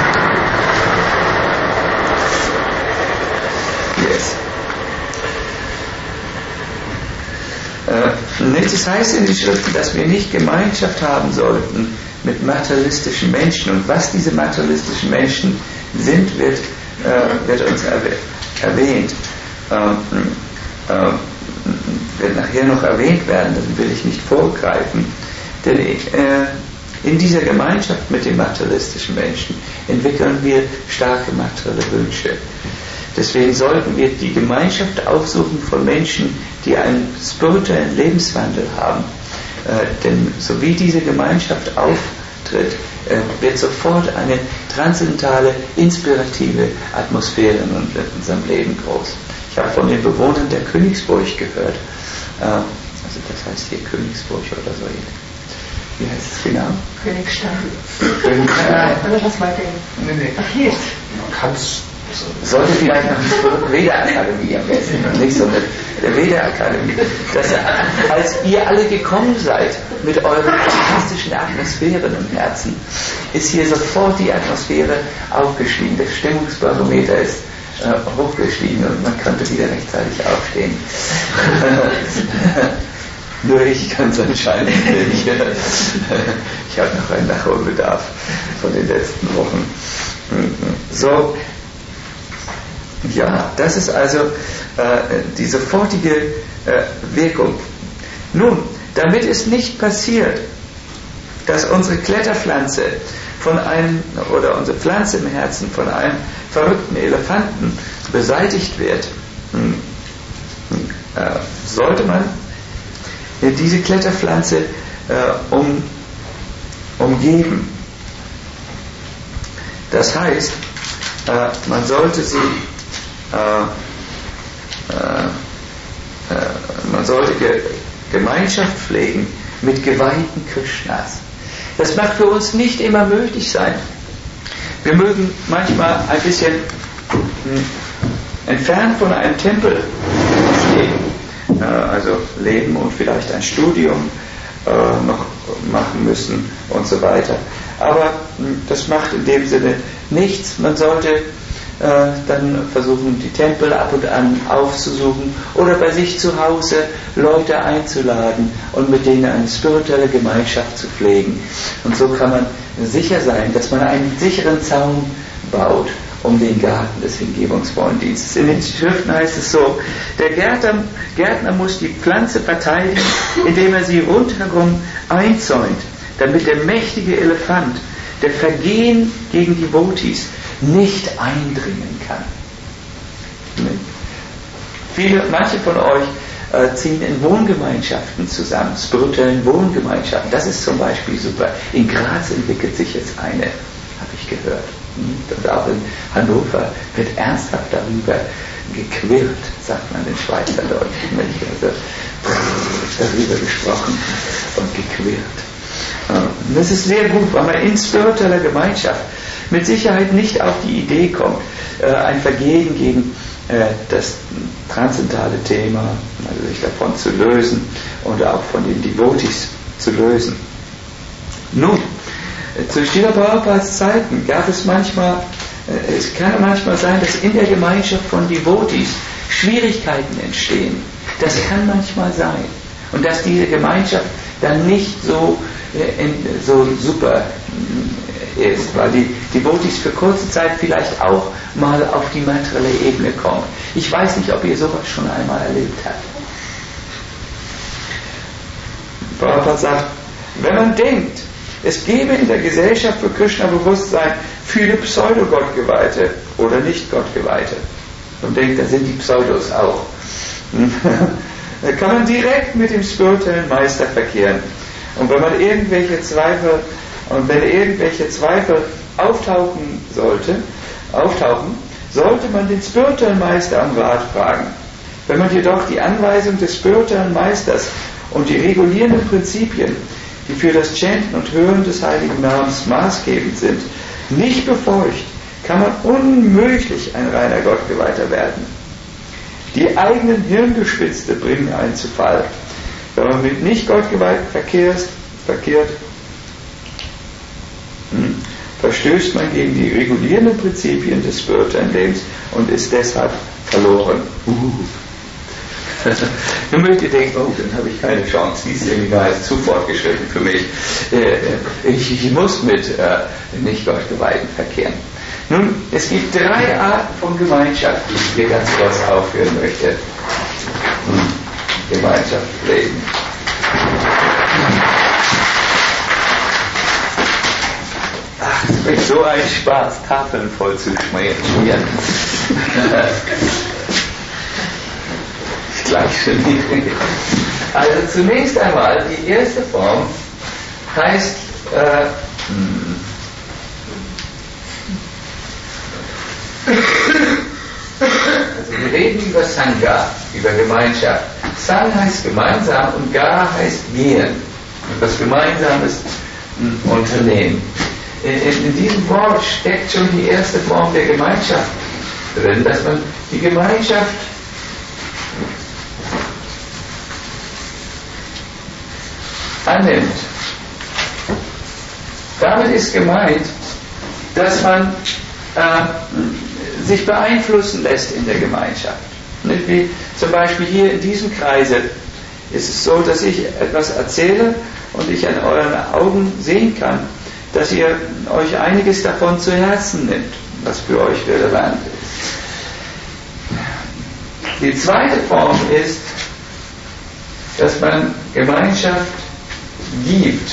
Yes. Äh, das heißt in den Schriften, dass wir nicht Gemeinschaft haben sollten mit materialistischen Menschen. Und was diese materialistischen Menschen sind, wird, äh, wird uns erwähnt. Ähm, äh, wird nachher noch erwähnt werden, das will ich nicht vorgreifen, denn äh, in dieser Gemeinschaft mit den materialistischen Menschen entwickeln wir starke materielle Wünsche. Deswegen sollten wir die Gemeinschaft aufsuchen von Menschen, die einen spirituellen Lebenswandel haben, äh, denn so wie diese Gemeinschaft auftritt, äh, wird sofort eine transzendentale, inspirative Atmosphäre in unserem Leben groß. Ich habe von den Bewohnern der Königsburg gehört. Äh, also das heißt hier Königsburg oder so. Wie heißt es genau? Königstein. Königstein. Oder was meint ihr? Nee, nee. Ach, hier. Man kann es. Sollte vielleicht noch eine Redeakademie am besten. Nicht so eine der Veda-Akademie, dass als ihr alle gekommen seid mit euren fantastischen Atmosphären im Herzen, ist hier sofort die Atmosphäre aufgestiegen. Das Stimmungsbarometer ist äh, hochgestiegen und man konnte wieder rechtzeitig aufstehen. Nur ich kann es anscheinend nicht. Ich habe noch einen Nachholbedarf von den letzten Wochen. So, ja, das ist also äh, die sofortige äh, Wirkung. Nun, damit ist nicht passiert, dass unsere Kletterpflanze von einem, oder unsere Pflanze im Herzen von einem verrückten Elefanten beseitigt wird, hm, äh, sollte man diese Kletterpflanze äh, um, umgeben. Das heißt, äh, man sollte sie äh, äh, äh, man sollte Ge- Gemeinschaft pflegen mit Geweihten Krishnas. Das mag für uns nicht immer möglich sein. Wir mögen manchmal ein bisschen mh, entfernt von einem Tempel leben. Also leben und vielleicht ein Studium äh, noch machen müssen und so weiter. Aber mh, das macht in dem Sinne nichts. Man sollte äh, dann versuchen, die Tempel ab und an aufzusuchen oder bei sich zu Hause Leute einzuladen und mit denen eine spirituelle Gemeinschaft zu pflegen. Und so kann man sicher sein, dass man einen sicheren Zaun baut um den Garten des hingebungsvollen Dienstes. In den Schriften heißt es so, der Gärtner, Gärtner muss die Pflanze verteidigen, indem er sie rundherum einzäunt, damit der mächtige Elefant, der Vergehen gegen die Devotis, nicht eindringen kann. Viele, manche von euch äh, ziehen in Wohngemeinschaften zusammen, spirituellen Wohngemeinschaften. Das ist zum Beispiel super. In Graz entwickelt sich jetzt eine, habe ich gehört. Und auch in Hannover wird ernsthaft darüber gequirlt, sagt man den Schweizerdeutschen, also darüber gesprochen und gequirlt. Und das ist sehr gut, weil man in spiritueller Gemeinschaft mit Sicherheit nicht auf die Idee kommt, ein Vergehen gegen das transzendentale Thema, also sich davon zu lösen und auch von den Devotis zu lösen. Nun, zu Srila Prabhupads Zeiten gab es manchmal, es kann manchmal sein, dass in der Gemeinschaft von Devotis Schwierigkeiten entstehen. Das kann manchmal sein. Und dass diese Gemeinschaft dann nicht so, so super ist, weil die Devotis für kurze Zeit vielleicht auch mal auf die materielle Ebene kommen. Ich weiß nicht, ob ihr sowas schon einmal erlebt habt. Prabhupada sagt, wenn man denkt, es gäbe in der Gesellschaft für Krishna-Bewusstsein viele Pseudo-Gottgeweihte oder Nicht-Gottgeweihte. Und denkt, da sind die Pseudos auch. Da kann man direkt mit dem spirituellen Meister verkehren. Und wenn man irgendwelche Zweifel, und wenn irgendwelche Zweifel auftauchen sollte, auftauchen, sollte man den spirituellen Meister am Rat fragen. Wenn man jedoch die Anweisung des spirituellen Meisters und die regulierenden Prinzipien, die für das Chanten und Hören des heiligen Namens maßgebend sind, nicht befolgt, kann man unmöglich ein reiner Gottgeweihter werden. Die eigenen Hirngespinste bringen einen zu Fall. Wenn man mit nicht Gottgeweihten verkehrt, verkehrt hm, verstößt man gegen die regulierenden Prinzipien des spirituellen Lebens und ist deshalb verloren. Uh. Nun mögt ihr denken, oh, dann habe ich keine Chance, dies Seminar ist zu fortgeschritten für mich. Ich, ich muss mit äh, Nicht-Gottgeweihten verkehren. Nun, es gibt drei Arten von Gemeinschaft, die ich hier ganz kurz aufführen möchte. Hm. Gemeinschaft pflegen. Ach, es bringt so einen Spaß, Tafeln voll zu schmieren. Also zunächst einmal, die erste Form heißt, äh, also wir reden über Sangha, über Gemeinschaft. Sang heißt gemeinsam und Ga heißt gehen. Etwas Gemeinsames unternehmen. In, in, in diesem Wort steckt schon die erste Form der Gemeinschaft drin, dass man die Gemeinschaft annimmt. Damit ist gemeint, dass man äh, sich beeinflussen lässt in der Gemeinschaft. Nicht? Wie zum Beispiel hier in diesem Kreise ist es so, dass ich etwas erzähle und ich an euren Augen sehen kann, dass ihr euch einiges davon zu Herzen nimmt, was für euch relevant ist. Die zweite Form ist, dass man Gemeinschaft gibt.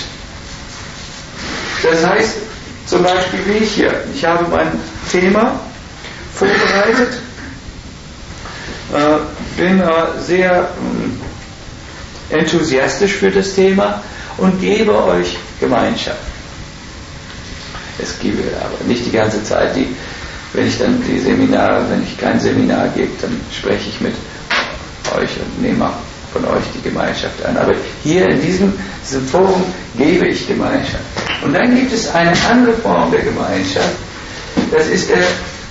Das heißt, zum Beispiel wie ich hier, ich habe mein Thema vorbereitet, äh, bin äh, sehr äh, enthusiastisch für das Thema und gebe euch Gemeinschaft. Es gebe aber nicht die ganze Zeit, die, wenn ich dann die Seminare, wenn ich kein Seminar gebe, dann spreche ich mit euch und nehme von euch die Gemeinschaft an. Aber hier in diesem, diesem Forum gebe ich Gemeinschaft. Und dann gibt es eine andere Form der Gemeinschaft, das ist der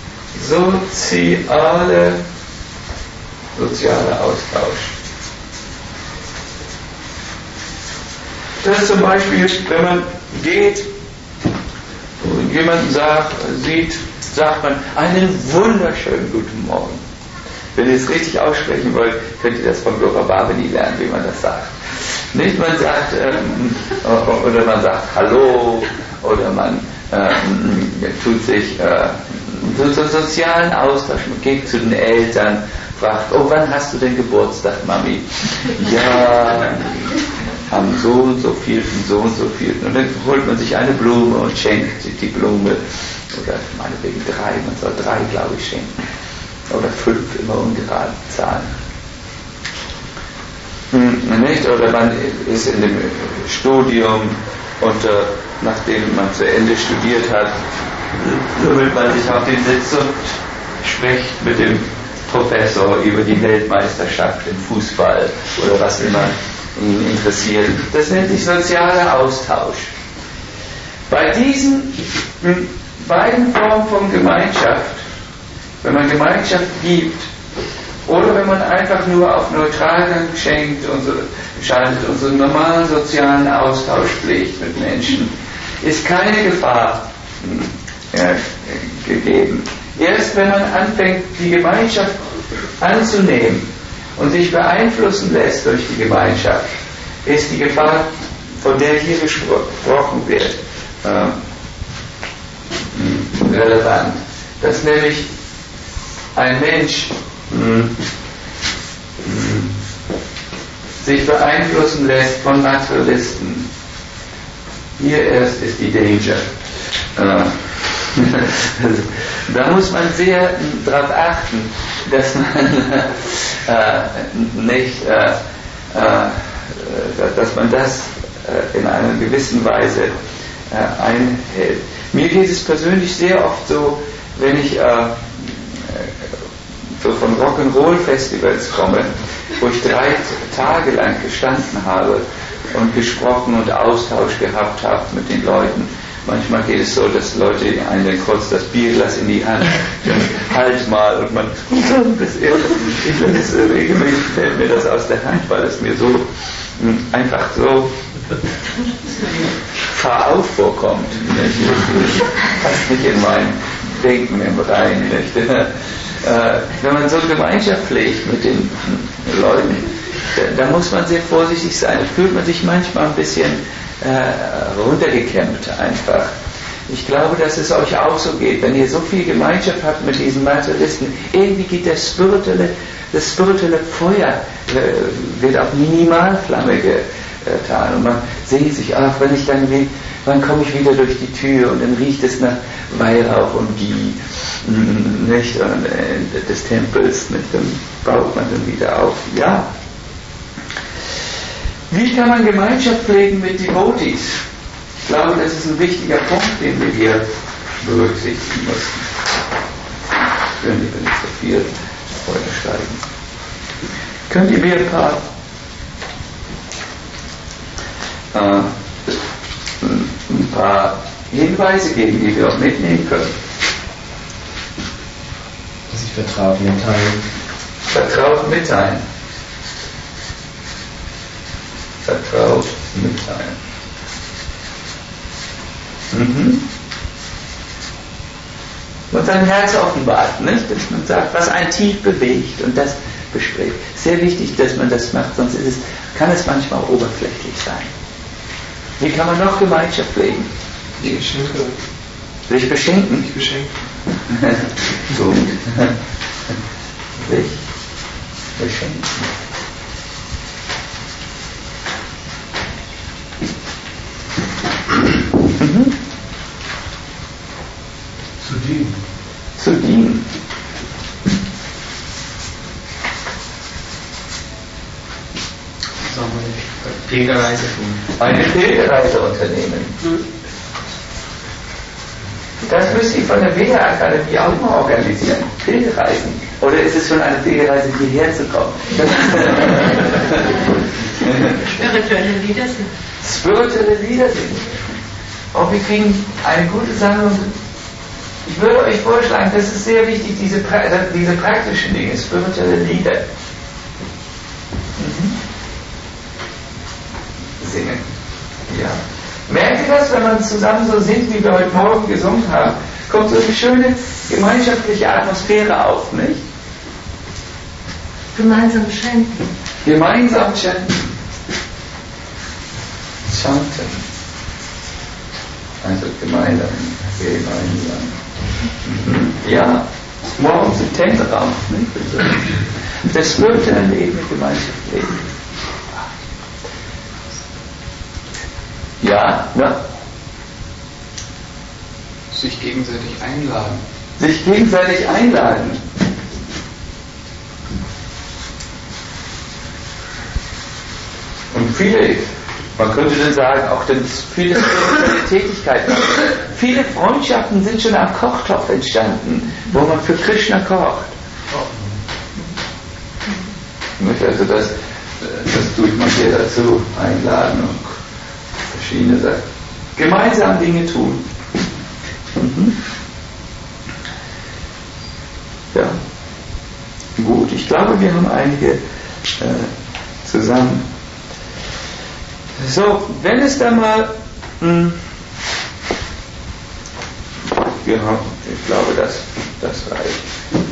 soziale, soziale Austausch. Das ist zum Beispiel, wenn man geht und jemanden sagt, sieht, sagt man einen wunderschönen guten Morgen. Wenn ihr es richtig aussprechen wollt, könnt ihr das von Gloria Barbeny lernen, wie man das sagt. Nicht man sagt, ähm, oder man sagt Hallo, oder man ähm, tut sich äh, so, so sozialen Austausch, man geht zu den Eltern, fragt, oh, wann hast du denn Geburtstag, Mami? Ja, haben so und so viel und so und so viel. Und dann holt man sich eine Blume und schenkt die Blume, oder meinetwegen drei, man soll drei, glaube ich, schenken. Oder fünf, immer ungerade Zahlen. Hm, nicht? Oder man ist in dem Studium und äh, nachdem man zu Ende studiert hat, kümmelt man sich auf den Sitz und spricht mit dem Professor über die Weltmeisterschaft im Fußball oder was immer ihn interessiert. Das nennt sich sozialer Austausch. Bei diesen hm, beiden Formen von Gemeinschaft, wenn man Gemeinschaft gibt oder wenn man einfach nur auf Neutralgang schenkt und so, schaltet und so einen normalen sozialen Austausch pflegt mit Menschen, ist keine Gefahr äh, gegeben. Erst wenn man anfängt, die Gemeinschaft anzunehmen und sich beeinflussen lässt durch die Gemeinschaft, ist die Gefahr, von der hier gesprochen wird, äh, relevant. Dass nämlich ein Mensch mh, mh, sich beeinflussen lässt von Materialisten. Hier erst ist die Danger. Äh, da muss man sehr darauf achten, dass man äh, nicht, äh, äh, dass man das äh, in einer gewissen Weise äh, einhält. Mir geht es persönlich sehr oft so, wenn ich äh, so von Rock'n'Roll-Festivals komme, wo ich drei Tage lang gestanden habe und gesprochen und Austausch gehabt habe mit den Leuten. Manchmal geht es so, dass Leute einen kurz das Bierglas in die Hand halt mal und man das ich das regelmäßig fällt mir das aus der Hand, weil es mir so mh, einfach so fahrauf vorkommt. Passt nicht in mein Denken im Rein. Nicht? Äh, wenn man so Gemeinschaft pflegt mit den Leuten, da, da muss man sehr vorsichtig sein. Da fühlt man sich manchmal ein bisschen äh, runtergekämmt einfach. Ich glaube, dass es euch auch so geht. Wenn ihr so viel Gemeinschaft habt mit diesen Materialisten, irgendwie geht das spirituelle, das spirituelle Feuer äh, wird auf Minimalflamme getan. Und man sehnt sich, ach, wenn ich dann wie, wann komme ich wieder durch die Tür und dann riecht es nach Weihrauch und Ghee, nicht, und, äh, des Tempels, nicht, dann baut man dann wieder auf. Ja. Wie kann man Gemeinschaft pflegen mit Devotees? Ich glaube, das ist ein wichtiger Punkt, den wir hier berücksichtigen müssen. Ich will nicht, wenn ich so viel heute steigen. Könnt ihr mir ein paar äh, ein paar Hinweise geben, die wir auch mitnehmen können? Dass ich vertraut mitteilen. Vertraut mitteilen. Vertraut mitteilen. Mhm. Und sein Herz offenbart, nicht? Dass man sagt, was einen tief bewegt und das bespricht. Sehr wichtig, dass man das macht, sonst ist es, kann es manchmal oberflächlich sein. Wie kann man noch Gemeinschaft pflegen? Die Geschenke. Sich beschenken? Sich beschenken. Gut. Sich beschenken. Mhm. Zu dienen. Zu dienen. So, eine Pilgerreise tun. Eine Pilgerreise unternehmen. Das müsste ich von der W H-Akademie auch mal organisieren. Pilgerreisen. Oder ist es schon eine Pilgerreise, hierher zu kommen? Spirituelle Lieder sind. Spirituelle Lieder singen. Und wir kriegen eine gute Sammlung. Ich würde euch vorschlagen, das ist sehr wichtig, diese, pra diese praktischen Dinge, spirituelle Lieder. Mhm. Singen. Ja. Merkt ihr das, wenn man zusammen so singt, wie wir heute Morgen gesungen haben, kommt so eine schöne gemeinschaftliche Atmosphäre auf, nicht? Gemeinsam schenken. Gemeinsam chanten. Chanten. Also gemeinsam. Gemeinsam. Mhm. Ja. Morgens im Tenterraum, nicht? Das spirituelle Leben mit Gemeinschaft leben. Ja, ne? Sich gegenseitig einladen. Sich gegenseitig einladen. Und viele, man könnte dann sagen, auch denn viele spirituelle Tätigkeiten. Viele Freundschaften sind schon am Kochtopf entstanden, wo man für Krishna kocht. Also das, das tue ich mal hier dazu, einladen und verschiedene Sachen. Gemeinsam Dinge tun. Mhm. Ja. Gut, ich glaube, wir haben einige äh, zusammen. So, wenn es da mal mh, genau, ich glaube, das, das reicht.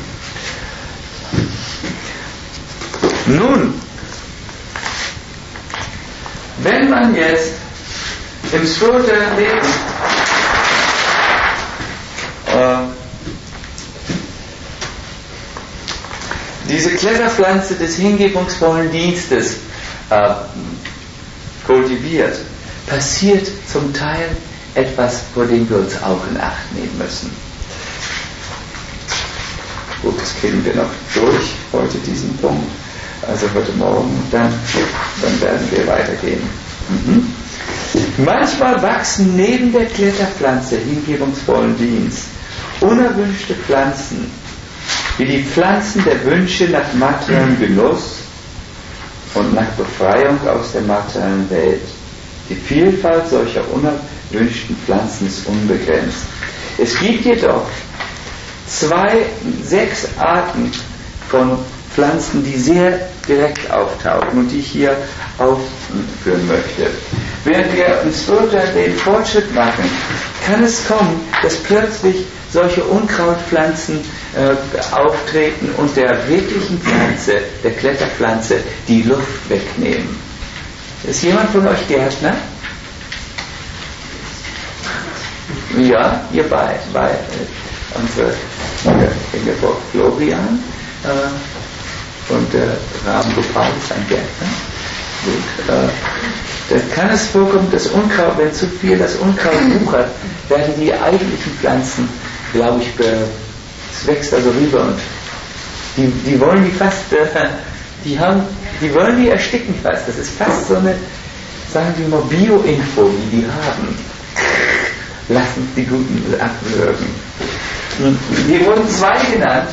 Nun, wenn man jetzt im spirituellen Leben äh, diese Kletterpflanze des hingebungsvollen Dienstes äh, kultiviert, passiert zum Teil etwas, vor dem wir uns auch in Acht nehmen müssen. Gut, das kriegen wir noch durch, heute diesen Punkt. Also heute Morgen, dann, dann werden wir weitergehen. Mhm. Manchmal wachsen neben der Kletterpflanze hingebungsvollen Dienst unerwünschte Pflanzen, wie die Pflanzen der Wünsche nach materiellem Genuss und nach Befreiung aus der materiellen Welt. Die Vielfalt solcher unerwünschten Pflanzen ist unbegrenzt. Es gibt jedoch zwei, sechs Arten von Pflanzen, die sehr direkt auftauchen und die ich hier aufführen möchte. Während wir im spirituellen Leben Fortschritt machen, kann es kommen, dass plötzlich solche Unkrautpflanzen äh, auftreten und der wirklichen Pflanze, der Kletterpflanze, die Luft wegnehmen. Ist jemand von euch Gärtner? Ja, ihr beide. Bei, äh, unsere Ingeborg Florian äh, und der Ram Gopal ist ein Gärtner. Gut, äh, da kann es vorkommen, dass Unkraut, wenn zu viel das Unkraut wuchert, werden die eigentlichen Pflanzen, glaube ich, es wächst also rüber und die, die wollen die fast, äh, die haben, die wollen die ersticken fast. Das ist fast so eine, sagen wir mal, Bio-Info, die die haben. Lassen die Guten abwürgen. Hier wurden zwei genannt.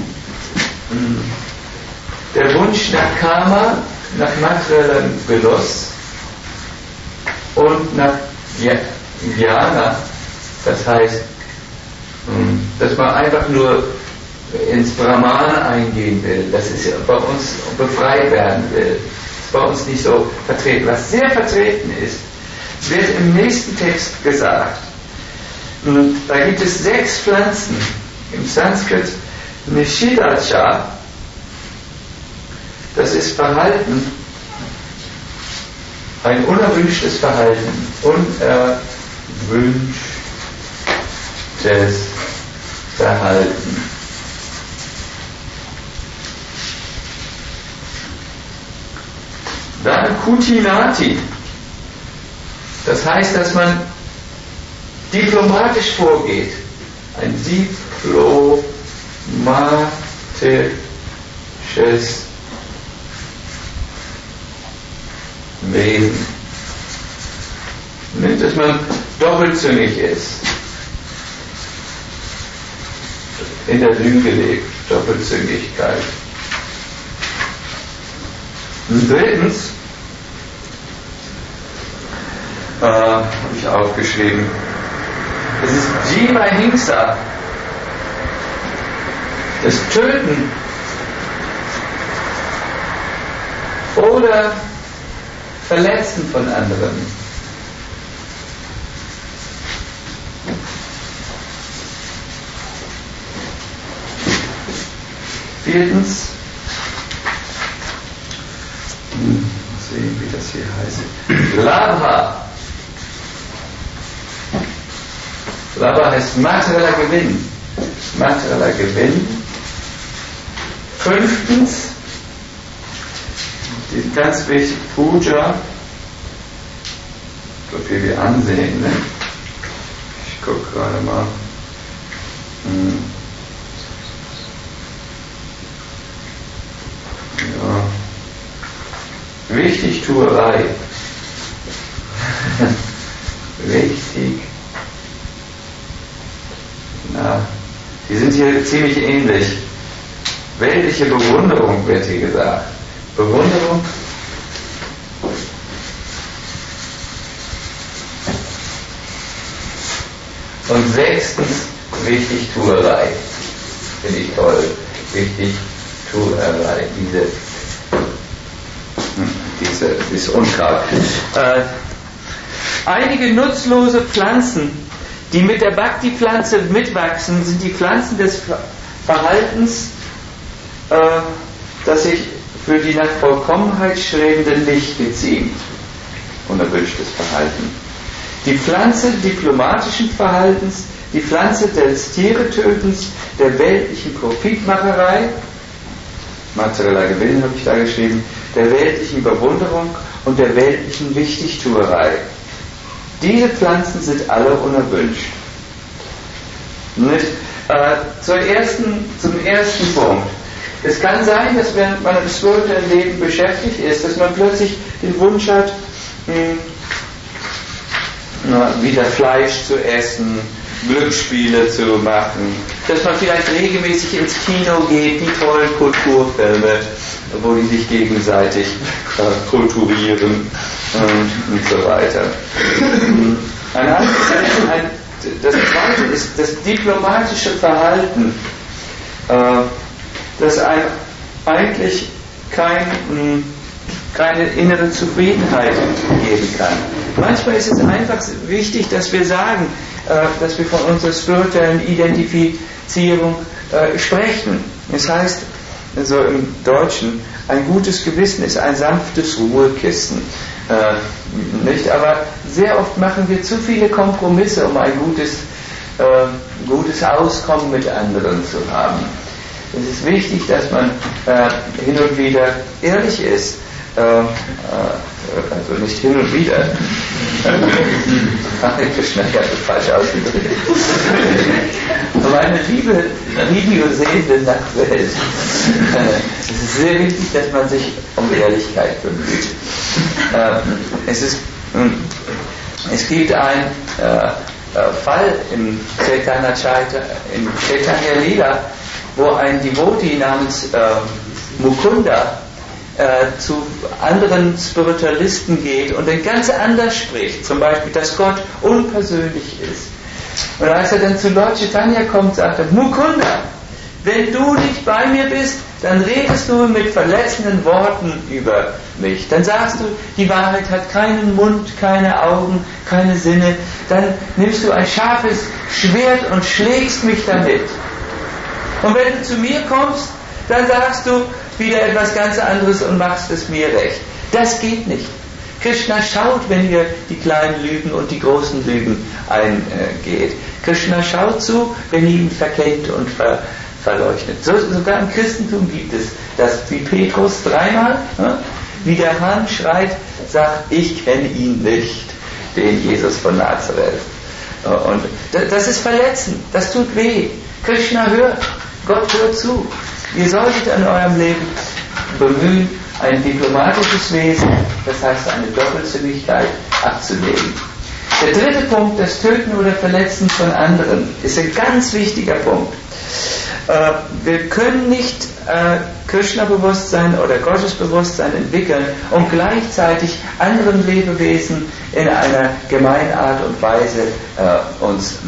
Der Wunsch nach Karma, nach materiellem Genuss und nach Jnana, das heißt, dass man einfach nur ins Brahman eingehen will, das ist ja bei uns befreit werden will. bei uns nicht so vertreten. Was sehr vertreten ist, wird im nächsten Text gesagt. Da gibt es sechs Pflanzen. Im Sanskrit Nishidacha, das ist Verhalten, ein unerwünschtes Verhalten, unerwünschtes Verhalten. Dann Kutinati, das heißt, dass man diplomatisch vorgeht, ein diplomatisches Wesen. Nicht, dass man doppelzüngig ist, in der Lüge lebt, Doppelzüngigkeit. Und drittens, äh, habe ich aufgeschrieben, es ist Jiva Hingsa, das Töten oder Verletzen von anderen. Viertens, hm, mal sehen, wie das hier heißt. Labha. Labha heißt materieller Gewinn. Materieller Gewinn. Fünftens, die ist ganz wichtig, Puja, so viel wie Ansehen, ne? Ich gucke gerade mal. Hm. Ja. Wichtigtuerei. Wichtig. Na, die sind hier ziemlich ähnlich. Weltliche Bewunderung wird hier gesagt. Bewunderung. Und sechstens, Wichtigtuerei. Finde ich toll. Wichtigtuerei. Diese, diese, diese Unkraut. Äh, einige nutzlose Pflanzen, die mit der Bhakti-Pflanze mitwachsen, sind die Pflanzen des Verhaltens, äh, das sich für die nach Vollkommenheit strebenden nicht beziehen. Unerwünschtes Verhalten. Die Pflanze diplomatischen Verhaltens, die Pflanze des Tieretötens, der weltlichen Profitmacherei, materieller Gewinn habe ich da geschrieben, der weltlichen Bewunderung und der weltlichen Wichtigtuerei. Diese Pflanzen sind alle unerwünscht. Nicht? Äh, zur ersten, zum ersten Punkt. Es kann sein, dass wenn man im spirituellen Leben beschäftigt ist, dass man plötzlich den Wunsch hat, mh, na, wieder Fleisch zu essen, Glücksspiele zu machen, dass man vielleicht regelmäßig ins Kino geht, die tollen Kulturfilme, wo die sich gegenseitig äh, kulturieren äh, und so weiter. Ein anderes, ein, das zweite ist das diplomatische Verhalten, äh, das einem eigentlich kein, mh, keine innere Zufriedenheit geben kann. Manchmal ist es einfach wichtig, dass wir sagen, äh, dass wir von unserer spirituellen Identifizierung äh, sprechen. Das heißt, also im Deutschen, ein gutes Gewissen ist ein sanftes Ruhekissen. Äh, nicht? Aber sehr oft machen wir zu viele Kompromisse, um ein gutes, äh, gutes Auskommen mit anderen zu haben. Es ist wichtig, dass man äh, hin und wieder ehrlich ist. Äh, äh, also nicht hin und wieder. Ach, ich bin falsch ausgedrückt. Meine liebe Videosehende Nachwelt. Es ist sehr wichtig, dass man sich um Ehrlichkeit bemüht. Äh, es, ist, mh, es gibt einen äh, Fall im Chaitanya Charita, im Chaitanya Lila, wo ein Devotee namens äh, Mukunda äh, zu anderen Spiritualisten geht und dann ganz anders spricht, zum Beispiel, dass Gott unpersönlich ist. Und als er dann zu Lord Chaitanya kommt, sagt er, Mukunda, wenn du nicht bei mir bist, dann redest du mit verletzenden Worten über mich. Dann sagst du, die Wahrheit hat keinen Mund, keine Augen, keine Sinne. Dann nimmst du ein scharfes Schwert und schlägst mich damit. Und wenn du zu mir kommst, dann sagst du wieder etwas ganz anderes und machst es mir recht. Das geht nicht. Krishna schaut, wenn ihr die kleinen Lügen und die großen Lügen eingeht. Krishna schaut zu, wenn ihr ihn verkennt und ver, verleugnet. So, sogar im Christentum gibt es das, wie Petrus dreimal, ne, wie der Hahn schreit, sagt, ich kenne ihn nicht, den Jesus von Nazareth. Und das ist verletzend, das tut weh. Krishna hört, Gott hört zu. Ihr solltet an eurem Leben bemühen, ein diplomatisches Wesen, das heißt eine Doppelzüngigkeit, abzulegen. Der dritte Punkt, das Töten oder Verletzen von anderen, ist ein ganz wichtiger Punkt. Äh, wir können nicht äh, Krishna-Bewusstsein oder Gottesbewusstsein entwickeln und gleichzeitig anderen Lebewesen in einer gemeinen Art und Weise äh, uns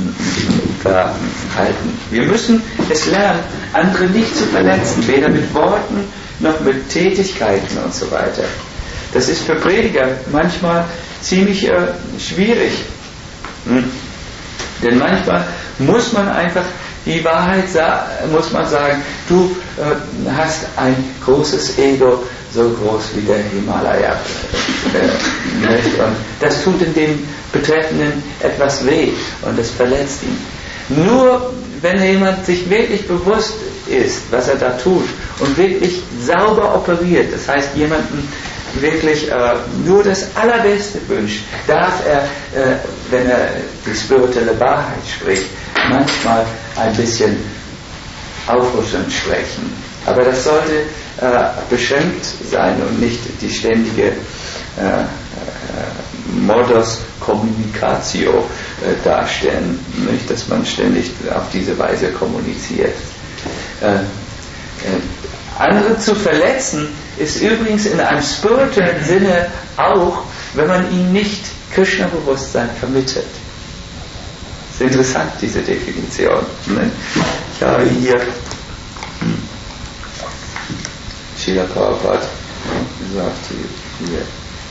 verhalten. Wir müssen es lernen, andere nicht zu verletzen, weder mit Worten noch mit Tätigkeiten und so weiter. Das ist für Prediger manchmal ziemlich äh, schwierig. Hm. Denn manchmal muss man einfach die Wahrheit sa- muss man sagen, du äh, hast ein großes Ego, so groß wie der Himalaya. Äh, und das tut in dem Betreffenden etwas weh und das verletzt ihn. Nur wenn jemand sich wirklich bewusst ist, was er da tut und wirklich sauber operiert, das heißt jemanden wirklich äh, nur das Allerbeste wünscht, darf er, äh, wenn er die spirituelle Wahrheit spricht, manchmal ein bisschen aufrüsselnd sprechen. Aber das sollte äh, beschränkt sein und nicht die ständige äh, äh, Modus Communicatio äh, darstellen, nicht, dass man ständig auf diese Weise kommuniziert. Äh, äh, andere zu verletzen ist übrigens in einem spirituellen Sinne auch, wenn man ihnen nicht Krishna-Bewusstsein vermittelt. Das ist interessant, diese Definition. Ich habe hier Srila Prabhupada gesagt, hier.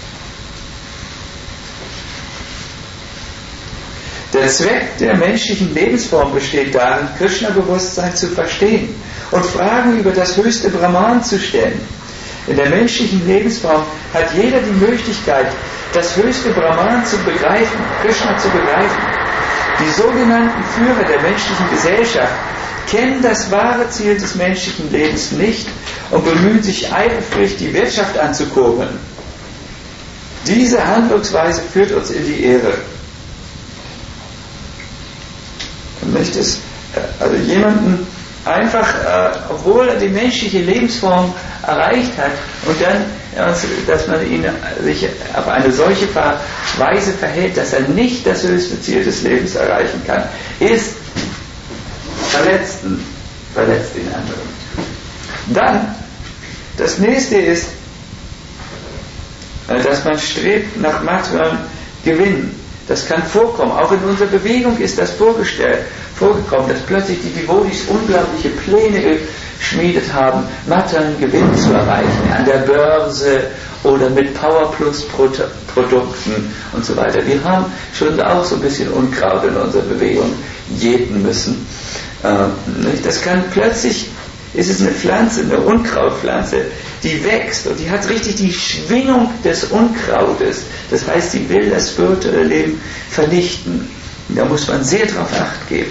Der Zweck der menschlichen Lebensform besteht darin, Krishna-Bewusstsein zu verstehen und Fragen über das höchste Brahman zu stellen. In der menschlichen Lebensform hat jeder die Möglichkeit, das höchste Brahman zu begreifen, Krishna zu begreifen. Die sogenannten Führer der menschlichen Gesellschaft kennen das wahre Ziel des menschlichen Lebens nicht und bemühen sich eifrig, die Wirtschaft anzukurbeln. Diese Handlungsweise führt uns in die Irre. Man möchte es, also jemanden einfach, äh, obwohl er die menschliche Lebensform erreicht hat und dann, dass man ihn sich auf eine solche Weise verhält, dass er nicht das höchste Ziel des Lebens erreichen kann, ist verletzten, verletzt den anderen. Dann, das nächste ist, dass man strebt nach materiellen Gewinn. Das kann vorkommen. Auch in unserer Bewegung ist das vorgestellt, vorgekommen, dass plötzlich die Devotis unglaubliche Pläne geschmiedet haben, materiellen Gewinn zu erreichen, an der Börse oder mit Power Plus Produkten und so weiter. Wir haben schon auch so ein bisschen Unkraut in unserer Bewegung jäten müssen. Das kann plötzlich, ist es eine Pflanze, eine Unkrautpflanze, die wächst und die hat richtig die Schwingung des Unkrautes. Das heißt, sie will das spirituelle Leben vernichten. Da muss man sehr darauf Acht geben.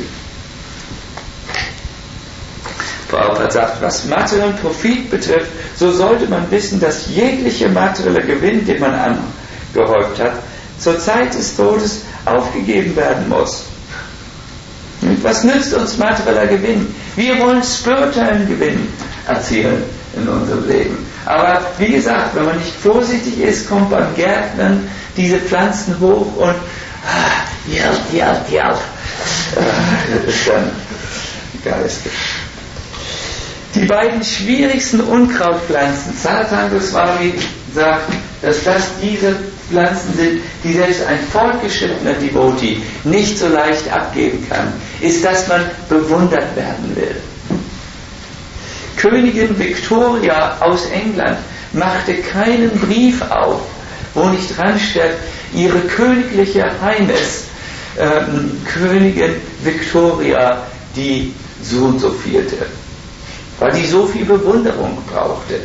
Prabhupada sagt, was materiellen Profit betrifft, so sollte man wissen, dass jeglicher materieller Gewinn, den man angehäuft hat, zur Zeit des Todes aufgegeben werden muss. Und was nützt uns materieller Gewinn? Wir wollen spirituellen Gewinn erzielen in unserem Leben. Aber wie gesagt, wenn man nicht vorsichtig ist, kommt beim Gärtnern diese Pflanzen hoch und ah, ja, ja, ja. Das ist dann geistig. Die beiden schwierigsten Unkrautpflanzen, Sanatana Goswami sagt, dass das diese Pflanzen sind, die selbst ein fortgeschrittener Devotee nicht so leicht abgeben kann, ist, dass man bewundert werden will. Königin Victoria aus England machte keinen Brief auf, wo nicht dran steht, ihre königliche Highness, ähm, Königin Victoria, die so und so vierte, weil die so viel Bewunderung brauchte.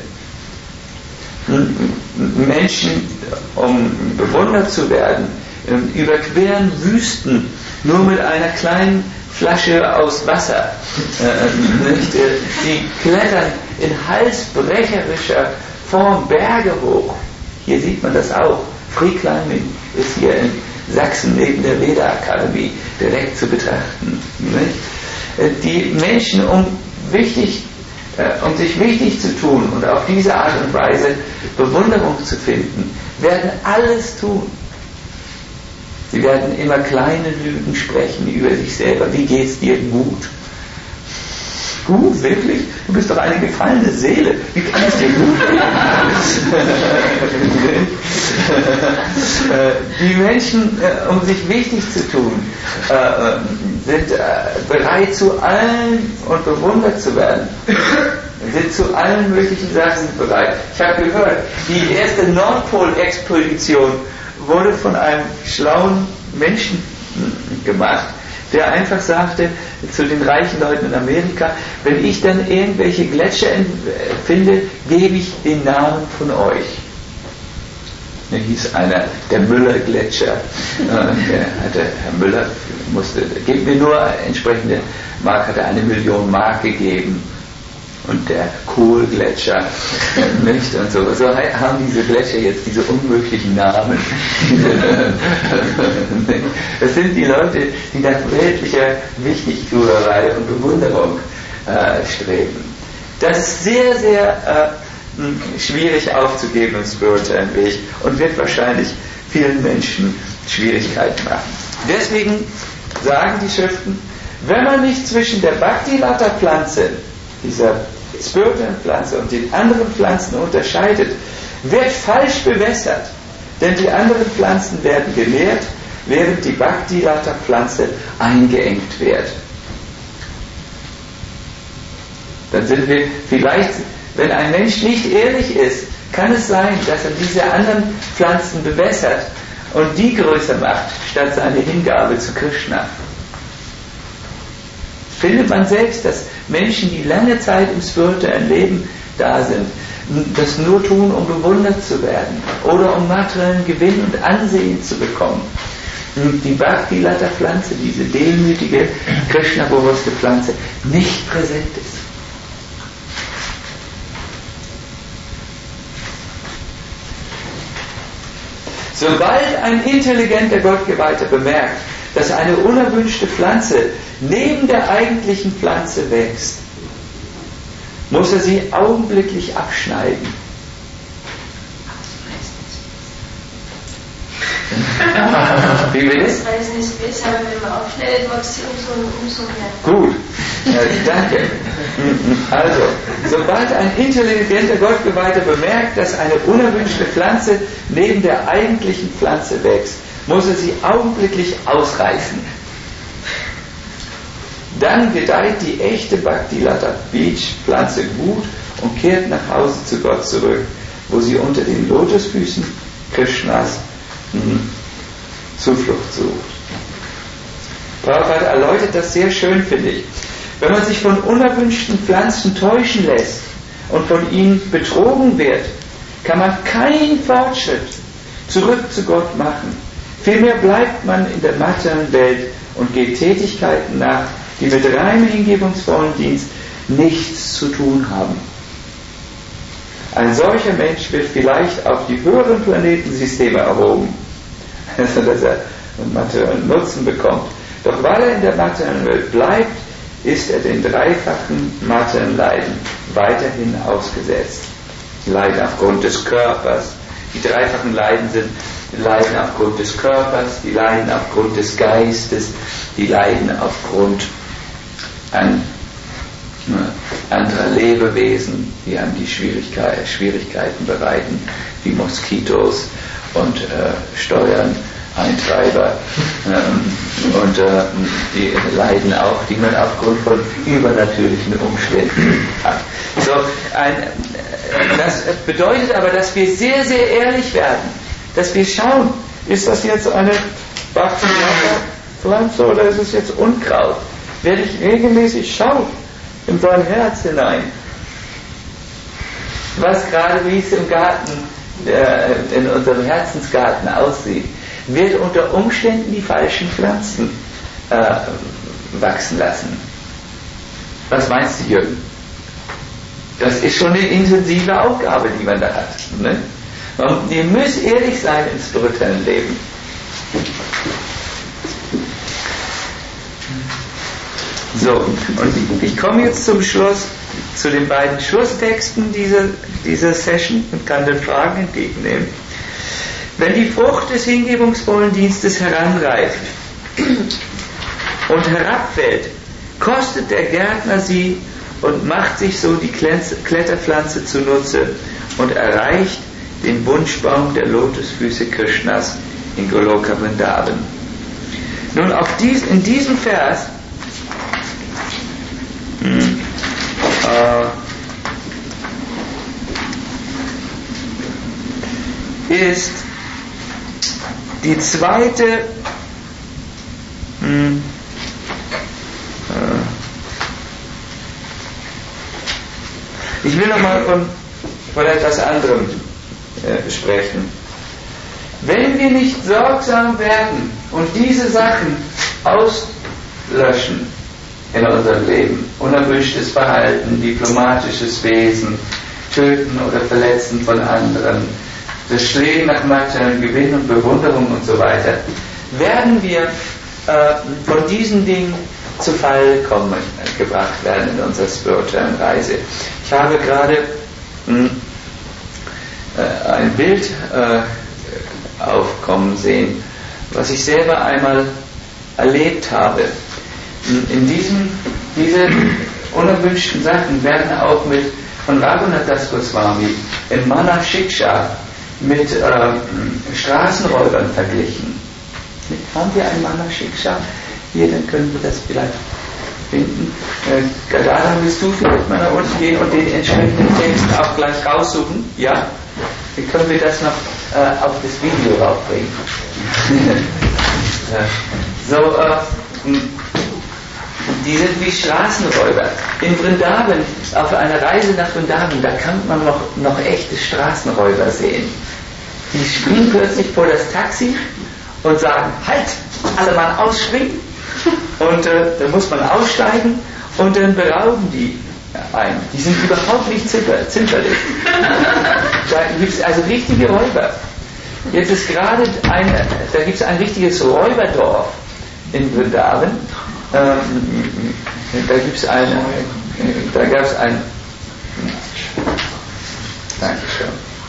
Menschen, um bewundert zu werden, überqueren Wüsten nur mit einer kleinen Flasche aus Wasser. Die klettern in halsbrecherischer Form Berge hoch. Hier sieht man das auch. Free Climbing ist hier in Sachsen neben der Veda-Akademie direkt zu betrachten. Die Menschen, um wichtig um sich wichtig zu tun und auf diese Art und Weise Bewunderung zu finden, werden alles tun. Sie werden immer kleine Lügen sprechen über sich selber. Wie geht's dir? Gut. Gut, wirklich? Du bist doch eine gefallene Seele. Wie kann es dir gut gehen? Die Menschen, um sich wichtig zu tun, sind bereit zu allen und bewundert zu werden. Sind zu allen möglichen Sachen bereit. Ich habe gehört, die erste Nordpol-Expedition wurde von einem schlauen Menschen gemacht, der einfach sagte zu den reichen Leuten in Amerika, wenn ich dann irgendwelche Gletscher finde, gebe ich den Namen von euch. Da hieß einer, der Müller-Gletscher. Der hatte, Herr Müller musste, gib mir nur entsprechende Mark, hat er eine Million Mark gegeben. Und der Kohlgletscher, nicht? Und so, so haben diese Gletscher jetzt diese unmöglichen Namen. Das sind die Leute, die nach weltlicher Wichtigtuerei und Bewunderung äh, streben. Das ist sehr, sehr äh, schwierig aufzugeben im spirituellen Weg und wird wahrscheinlich vielen Menschen Schwierigkeiten machen. Deswegen sagen die Schriften, wenn man nicht zwischen der Bhakti-Lata-Pflanze, dieser spirituellen Pflanze, und den anderen Pflanzen unterscheidet, wird falsch bewässert, denn die anderen Pflanzen werden genährt, während die Bhakti-Lata-Pflanze eingeengt wird. Dann sind wir vielleicht, wenn ein Mensch nicht ehrlich ist, kann es sein, dass er diese anderen Pflanzen bewässert und die größer macht, statt seine Hingabe zu Krishna. Findet man selbst, dass Menschen, die lange Zeit im spirituellen Leben da sind, das nur tun, um bewundert zu werden oder um materiellen Gewinn und Ansehen zu bekommen. Die Bhakti-Lata-Pflanze, diese demütige, Krishna-bewusste Pflanze, nicht präsent ist. Sobald ein intelligenter Gottgeweihter bemerkt, dass eine unerwünschte Pflanze neben der eigentlichen Pflanze wächst, muss er sie augenblicklich abschneiden. Wie will es? Reisen ist besser, wenn man aufschneidet, wächst sie umso, umso mehr. Gut, ja, danke. Also, sobald ein intelligenter Gottgeweihter bemerkt, dass eine unerwünschte Pflanze neben der eigentlichen Pflanze wächst, muss er sie augenblicklich ausreißen. Dann gedeiht die echte Bhakti-Lata-Pflanze gut und kehrt nach Hause zu Gott zurück, wo sie unter den Lotusfüßen Krishnas mh, Zuflucht sucht. Prabhupada erläutert das sehr schön, finde ich. Wenn man sich von unerwünschten Pflanzen täuschen lässt und von ihnen betrogen wird, kann man keinen Fortschritt zurück zu Gott machen. Vielmehr bleibt man in der materiellen Welt und geht Tätigkeiten nach, die mit reinem hingebungsvollen Dienst nichts zu tun haben. Ein solcher Mensch wird vielleicht auf die höheren Planetensysteme erhoben, also dass er einen materiellen Nutzen bekommt. Doch weil er in der materiellen Welt bleibt, ist er den dreifachen materiellen Leiden weiterhin ausgesetzt. Leiden aufgrund des Körpers. Die dreifachen Leiden sind die Leiden aufgrund des Körpers, die Leiden aufgrund des Geistes, die Leiden aufgrund an, äh, anderer Lebewesen, die einem die Schwierigkeit, Schwierigkeiten bereiten, wie Moskitos und äh, Steuern Eintreiber ähm, und äh, die leiden auch, die man aufgrund von übernatürlichen Umständen hat. So, ein, das bedeutet aber, dass wir sehr, sehr ehrlich werden, dass wir schauen, ist das jetzt eine Pflanze oder ist es jetzt Unkraut? Werde ich regelmäßig schauen in sein Herz hinein, was gerade wie es im Garten, äh, in unserem Herzensgarten aussieht, wird unter Umständen die falschen Pflanzen äh, wachsen lassen. Was meinst du, Jürgen? Das ist schon eine intensive Aufgabe, die man da hat. Ne? Und ihr müsst ehrlich sein im spirituellen Leben. So, und ich komme jetzt zum Schluss, zu den beiden Schlusstexten dieser, dieser Session und kann den Fragen entgegennehmen. Wenn die Frucht des hingebungsvollen Dienstes heranreift und herabfällt, kostet der Gärtner sie und macht sich so die Kletterpflanze zunutze und erreicht den Wunschbaum der Lotusfüße Krishnas in Goloka Vrindavan. Nun, auf dies, in diesem Vers hm, äh, ist die zweite hm, äh, ich will nochmal von, von etwas anderem äh, sprechen. Wenn wir nicht sorgsam werden und diese Sachen auslöschen in unserem Leben, unerwünschtes Verhalten, diplomatisches Wesen, Töten oder Verletzen von anderen, das Streben nach materiellen Gewinn und Bewunderung und so weiter, werden wir äh, von diesen Dingen zu Fall kommen, äh, gebracht werden in unserer spirituellen Reise. Ich habe gerade mh, äh, ein Bild äh, aufkommen sehen, was ich selber einmal erlebt habe. In diesem, diese unerwünschten Sachen werden auch mit von Raghunath Das Goswami in Mana Shiksha mit äh, Straßenräubern verglichen. Haben wir ein Mana Shiksha? Hier, dann können wir das vielleicht finden. Äh, Gadadhar, willst du vielleicht mal nach unten gehen und den entsprechenden Text auch gleich raussuchen? Ja? Dann können wir das noch äh, auf das Video raufbringen. So, äh, die sind wie Straßenräuber. In Vrindavan, auf einer Reise nach Vrindavan, da kann man noch, noch echte Straßenräuber sehen. Die springen plötzlich vor das Taxi und sagen, halt, alle Mann ausspringen. Und äh, dann muss man aussteigen und dann berauben die einen. Die sind überhaupt nicht zimper, zimperlich. Da gibt es also richtige Räuber. Jetzt ist gerade ein, da gibt es ein richtiges Räuberdorf in Vrindavan. Ähm, da gibt es eine, da gab es ein, Dankeschön.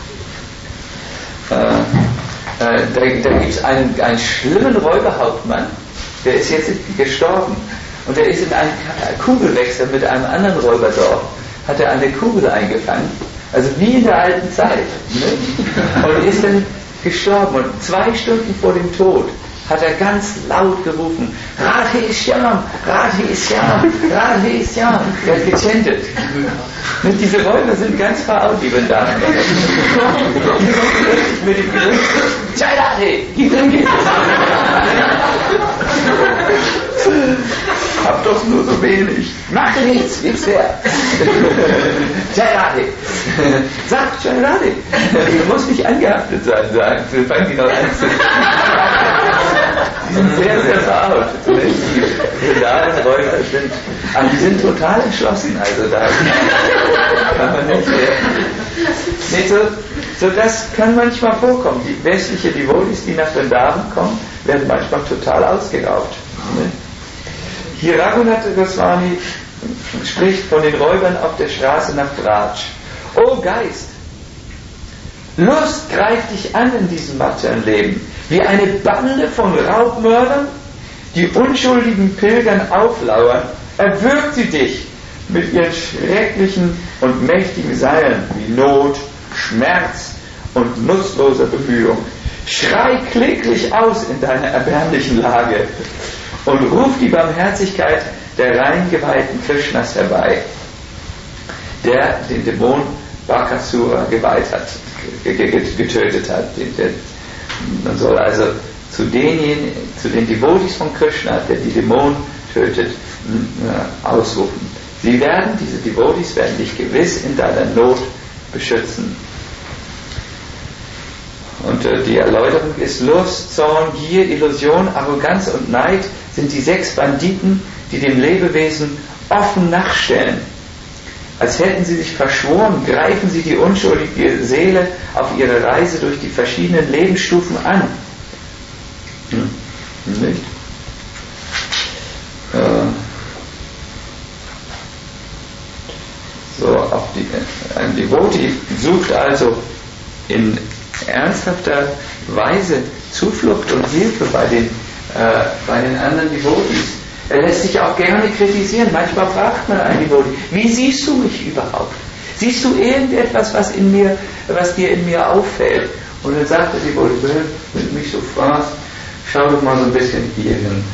Äh, äh, da da gibt es einen, einen schlimmen Räuberhauptmann, der ist jetzt gestorben und der ist in einen Kugelwechsel mit einem anderen Räuberdorf, hat er eine Kugel eingefangen, also wie in der alten Zeit, ne? Und ist dann gestorben und zwei Stunden vor dem Tod hat er ganz laut gerufen, Radhe Ishyam, Radhe Ishyam, Radhe Ishyam. Er hat gechantet. Und diese Räuber sind ganz verhaut, die wir da haben. Mit dem Gerücht, Jai Radhe, gib ihm, gib ihm. Hab doch nur so wenig. Mach nichts, gib's her. Jai Radhe. Sagt Jai Radhe. Ich muss nicht angehaftet sein, sagen. Wir fangen die noch an zu. Die sind sehr, sehr verhaut. Die Räuber sind, aber die sind total entschlossen. Also da kann man nicht. Nee, so, so das kann manchmal vorkommen. Die westliche Devotees, die nach Vrindavan kommen, werden manchmal total ausgeraubt. Hier Raghunath Goswami spricht von den Räubern auf der Straße nach Braj. O Geist, Lust greift dich an in diesem materiellen Leben, wie eine Bande von Raubmördern, die unschuldigen Pilgern auflauern, erwürgt sie dich mit ihren schrecklichen und mächtigen Seilen wie Not, Schmerz und nutzloser Bemühung. Schrei kläglich aus in deiner erbärmlichen Lage und ruf die Barmherzigkeit der rein geweihten Krishnas herbei, der den Dämon Bakasura geweiht hat, getötet hat. Man soll also zu denjenigen, zu den Devotis von Krishna, der die Dämonen tötet, ausrufen. Sie werden, diese Devotis werden dich gewiss in deiner Not beschützen. Und äh, die Erläuterung ist: Lust, Zorn, Gier, Illusion, Arroganz und Neid sind die sechs Banditen, die dem Lebewesen offen nachstellen. Als hätten sie sich verschworen, greifen sie die unschuldige Seele auf ihrer Reise durch die verschiedenen Lebensstufen an. Hm. Nicht? Äh. So, auch die, ein Devoti sucht also in ernsthafter Weise Zuflucht und Hilfe bei den, äh, bei den anderen Devotis. Er lässt sich auch gerne kritisieren. Manchmal fragt man einen Devoti: Wie siehst du mich überhaupt? Siehst du irgendetwas, was in mir, was dir in mir auffällt? Und dann sagt der Devoti: Wenn du mich so fragst, schau doch mal so ein bisschen hierhin.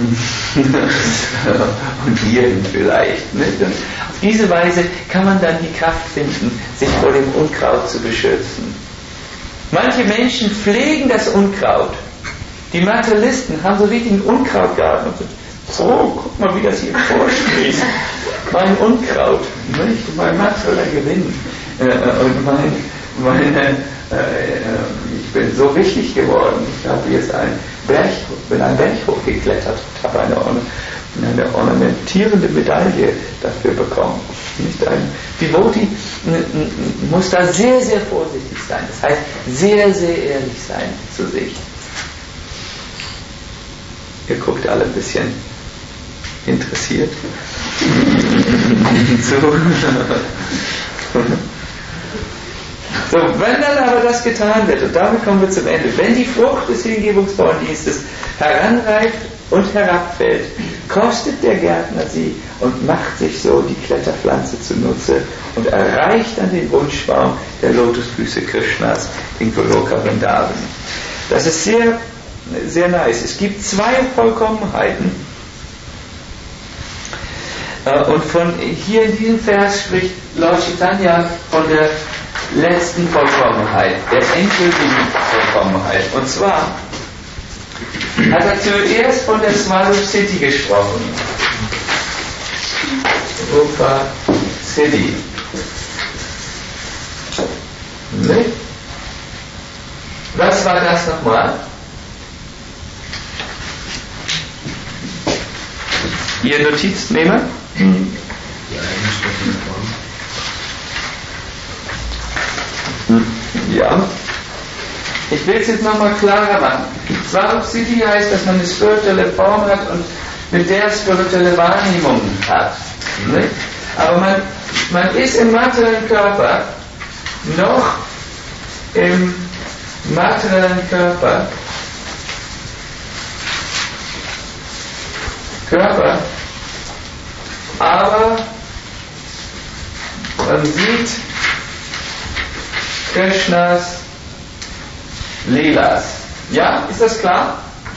Und hierhin vielleicht. Nicht? Und auf diese Weise kann man dann die Kraft finden, sich vor dem Unkraut zu beschützen. Manche Menschen pflegen das Unkraut. Die Materialisten haben so richtig einen Unkrautgarten und so: So, guck mal, wie das hier vorsprießt. Mein Unkraut, nicht? Mein materieller Gewinn. Äh, und mein, meine, äh, ich bin so wichtig geworden. Ich habe jetzt einen Berg, bin einen Berg hochgeklettert und habe eine, eine ornamentierende Medaille dafür bekommen. Nicht? Ein Devoti muss da sehr, sehr vorsichtig sein. Das heißt, sehr, sehr ehrlich sein zu sich. Ihr guckt alle ein bisschen interessiert. so. So, wenn dann aber das getan wird, und damit kommen wir zum Ende, wenn die Frucht des hingebungsvollen Dienstes heranreift und herabfällt, kostet der Gärtner sie und macht sich so die Kletterpflanze zunutze und erreicht dann den Wunschbaum der Lotusfüße Krishnas in Goloka Vrindavan. Das ist sehr, sehr nice. Es gibt zwei Vollkommenheiten. Und von hier in diesem Vers spricht Lord Chaitanya von der letzten Vollkommenheit, der endgültigen Vollkommenheit. Und zwar hat er zuerst von der Swarup Siddhi gesprochen. Rupa Siddhi. Ne? Was war das nochmal? Ihr Notiznehmer? Hm. Die Eigenschaften davon. Ja. Ich will es jetzt nochmal klarer machen. Swarup Siddhi heißt, dass man eine spirituelle Form hat und mit der spirituelle Wahrnehmung hat. Ne? Aber man, man ist im materiellen Körper noch im materiellen Körper Körper, aber man sieht Krishnas Leelas. Ja, ist das klar?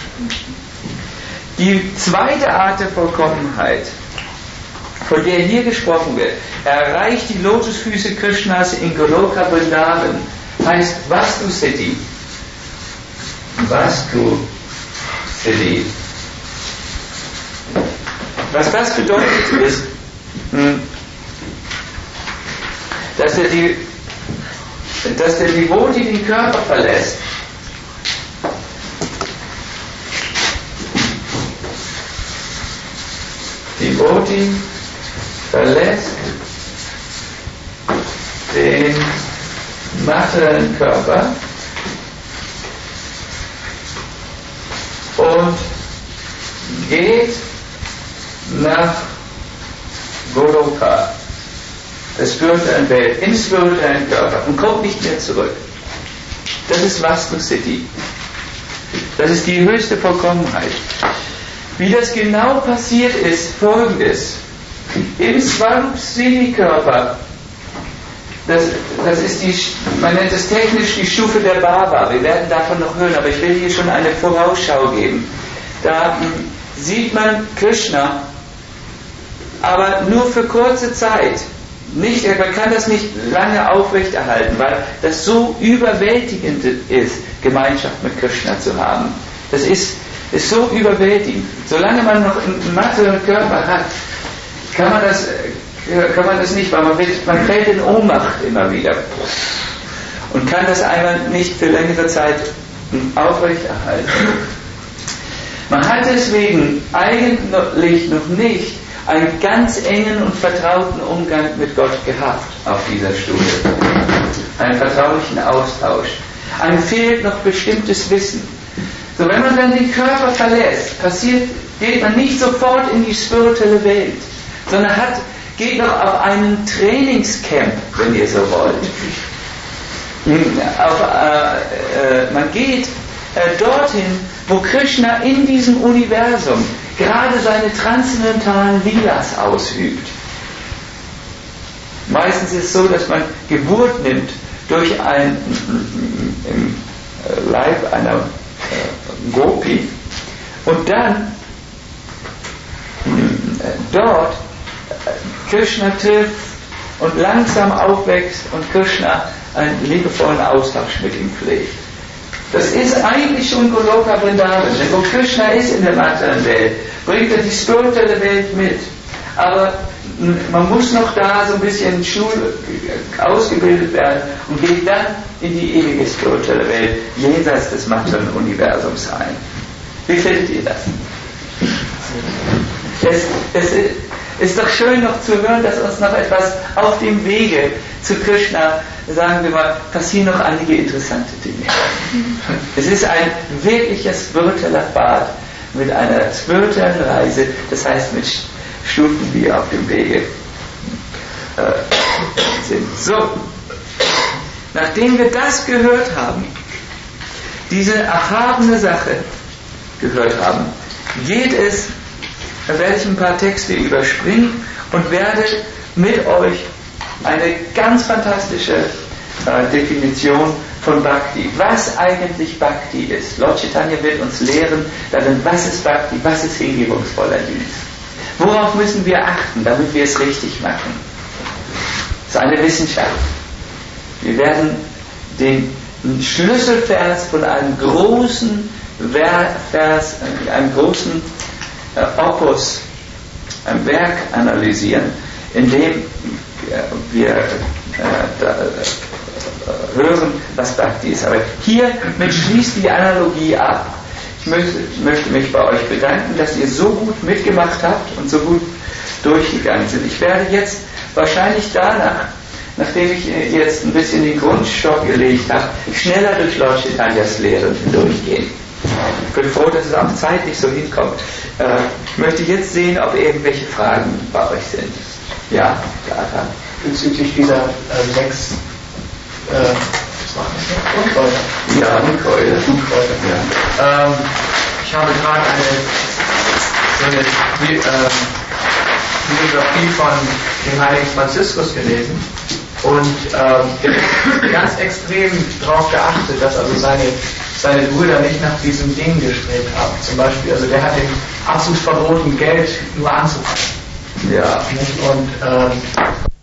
Die zweite Art der Vollkommenheit, von der hier gesprochen wird, erreicht die Lotusfüße Krishnas in Goloka Vrindavan, heißt Vastu Siddhi. Vastu Siddhi. Was das bedeutet ist, dass der, die, dass der Devoti den Körper verlässt. Devoti verlässt den materiellen Körper und geht nach Goloka, der spirituellen Welt, im spirituellen Körper und kommt nicht mehr zurück. Das ist Vastu Siddhi. Das ist die höchste Vollkommenheit. Wie das genau passiert ist, folgendes: Im Swarup Siddhi Körper das, das ist die, man nennt es technisch die Stufe der Bhava. Wir werden davon noch hören, aber ich will hier schon eine Vorausschau geben. Da m, sieht man Krishna, aber nur für kurze Zeit. Nicht, man kann das nicht lange aufrechterhalten, weil das so überwältigend ist, Gemeinschaft mit Krishna zu haben. Das ist, ist so überwältigend. Solange man noch einen materiellen Körper hat, kann man das, kann man das nicht, weil man, wird, man fällt in Ohnmacht immer wieder und kann das einmal nicht für längere Zeit aufrechterhalten. Man hat deswegen eigentlich noch nicht einen ganz engen und vertrauten Umgang mit Gott gehabt auf dieser Stufe. Einen vertraulichen Austausch. Einem fehlt noch bestimmtes Wissen. So, wenn man dann den Körper verlässt, passiert, geht man nicht sofort in die spirituelle Welt, sondern hat, geht noch auf einen Trainingscamp, wenn ihr so wollt. Auf, äh, äh, man geht äh, dorthin, wo Krishna in diesem Universum gerade seine transzendentalen Lilas ausübt. Meistens ist es so, dass man Geburt nimmt durch ein im Leib einer äh, Gopi und dann äh, dort äh, Krishna trifft und langsam aufwächst und Krishna einen liebevollen Austausch mit ihm pflegt. Das ist eigentlich schon Goloka Vrindavan. Denn wo Krishna ist in der materiellen Welt, bringt er die spirituelle Welt mit. Aber man muss noch da so ein bisschen Schul ausgebildet werden und geht dann in die ewige spirituelle Welt, jenseits des materiellen Universums ein. Wie findet ihr das? Es, es ist doch schön noch zu hören, dass uns noch etwas auf dem Wege zu Krishna, sagen wir mal, passieren noch einige interessante Dinge. Es ist ein wirkliches spiritueller Pfad mit einer spirituellen Reise, das heißt mit Stufen, die auf dem Wege äh, sind. So, nachdem wir das gehört haben, diese erhabene Sache gehört haben, geht es, da werde ich ein paar Texte überspringen und werde mit euch eine ganz fantastische äh, Definition von Bhakti. Was eigentlich Bhakti ist. Lord Chaitanya wird uns lehren, darin, was ist Bhakti, was ist hingebungsvoller Dienst. Worauf müssen wir achten, damit wir es richtig machen? Das ist eine Wissenschaft. Wir werden den Schlüsselvers von einem großen Vers, einem großen äh, Opus, einem Werk analysieren, in dem wir äh, da, äh, hören, was Bhakti ist. Aber hiermit schließt die Analogie ab. Ich möchte, möchte mich bei euch bedanken, dass ihr so gut mitgemacht habt und so gut durchgegangen seid. Ich werde jetzt wahrscheinlich danach, nachdem ich jetzt ein bisschen den Grundstock gelegt habe, schneller durch Lord Chaitanyas Lehren durchgehen. Ich bin froh, dass es auch zeitlich so hinkommt. Äh, ich möchte jetzt sehen, ob irgendwelche Fragen bei euch sind. Ja, Data. Bezüglich dieser äh, sechs äh, was machen wir? Unkräuter. Ja, Unkräuter. Unkräuter. Ja. Ähm, ich habe gerade eine, so eine Bi- ähm, Biografie von dem heiligen Franziskus gelesen und ähm, ganz extrem darauf geachtet, dass also seine, seine Brüder nicht nach diesem Ding gestrebt haben. Zum Beispiel, also der hat dem absolut verboten, Geld nur anzufangen. Ja. Und ähm,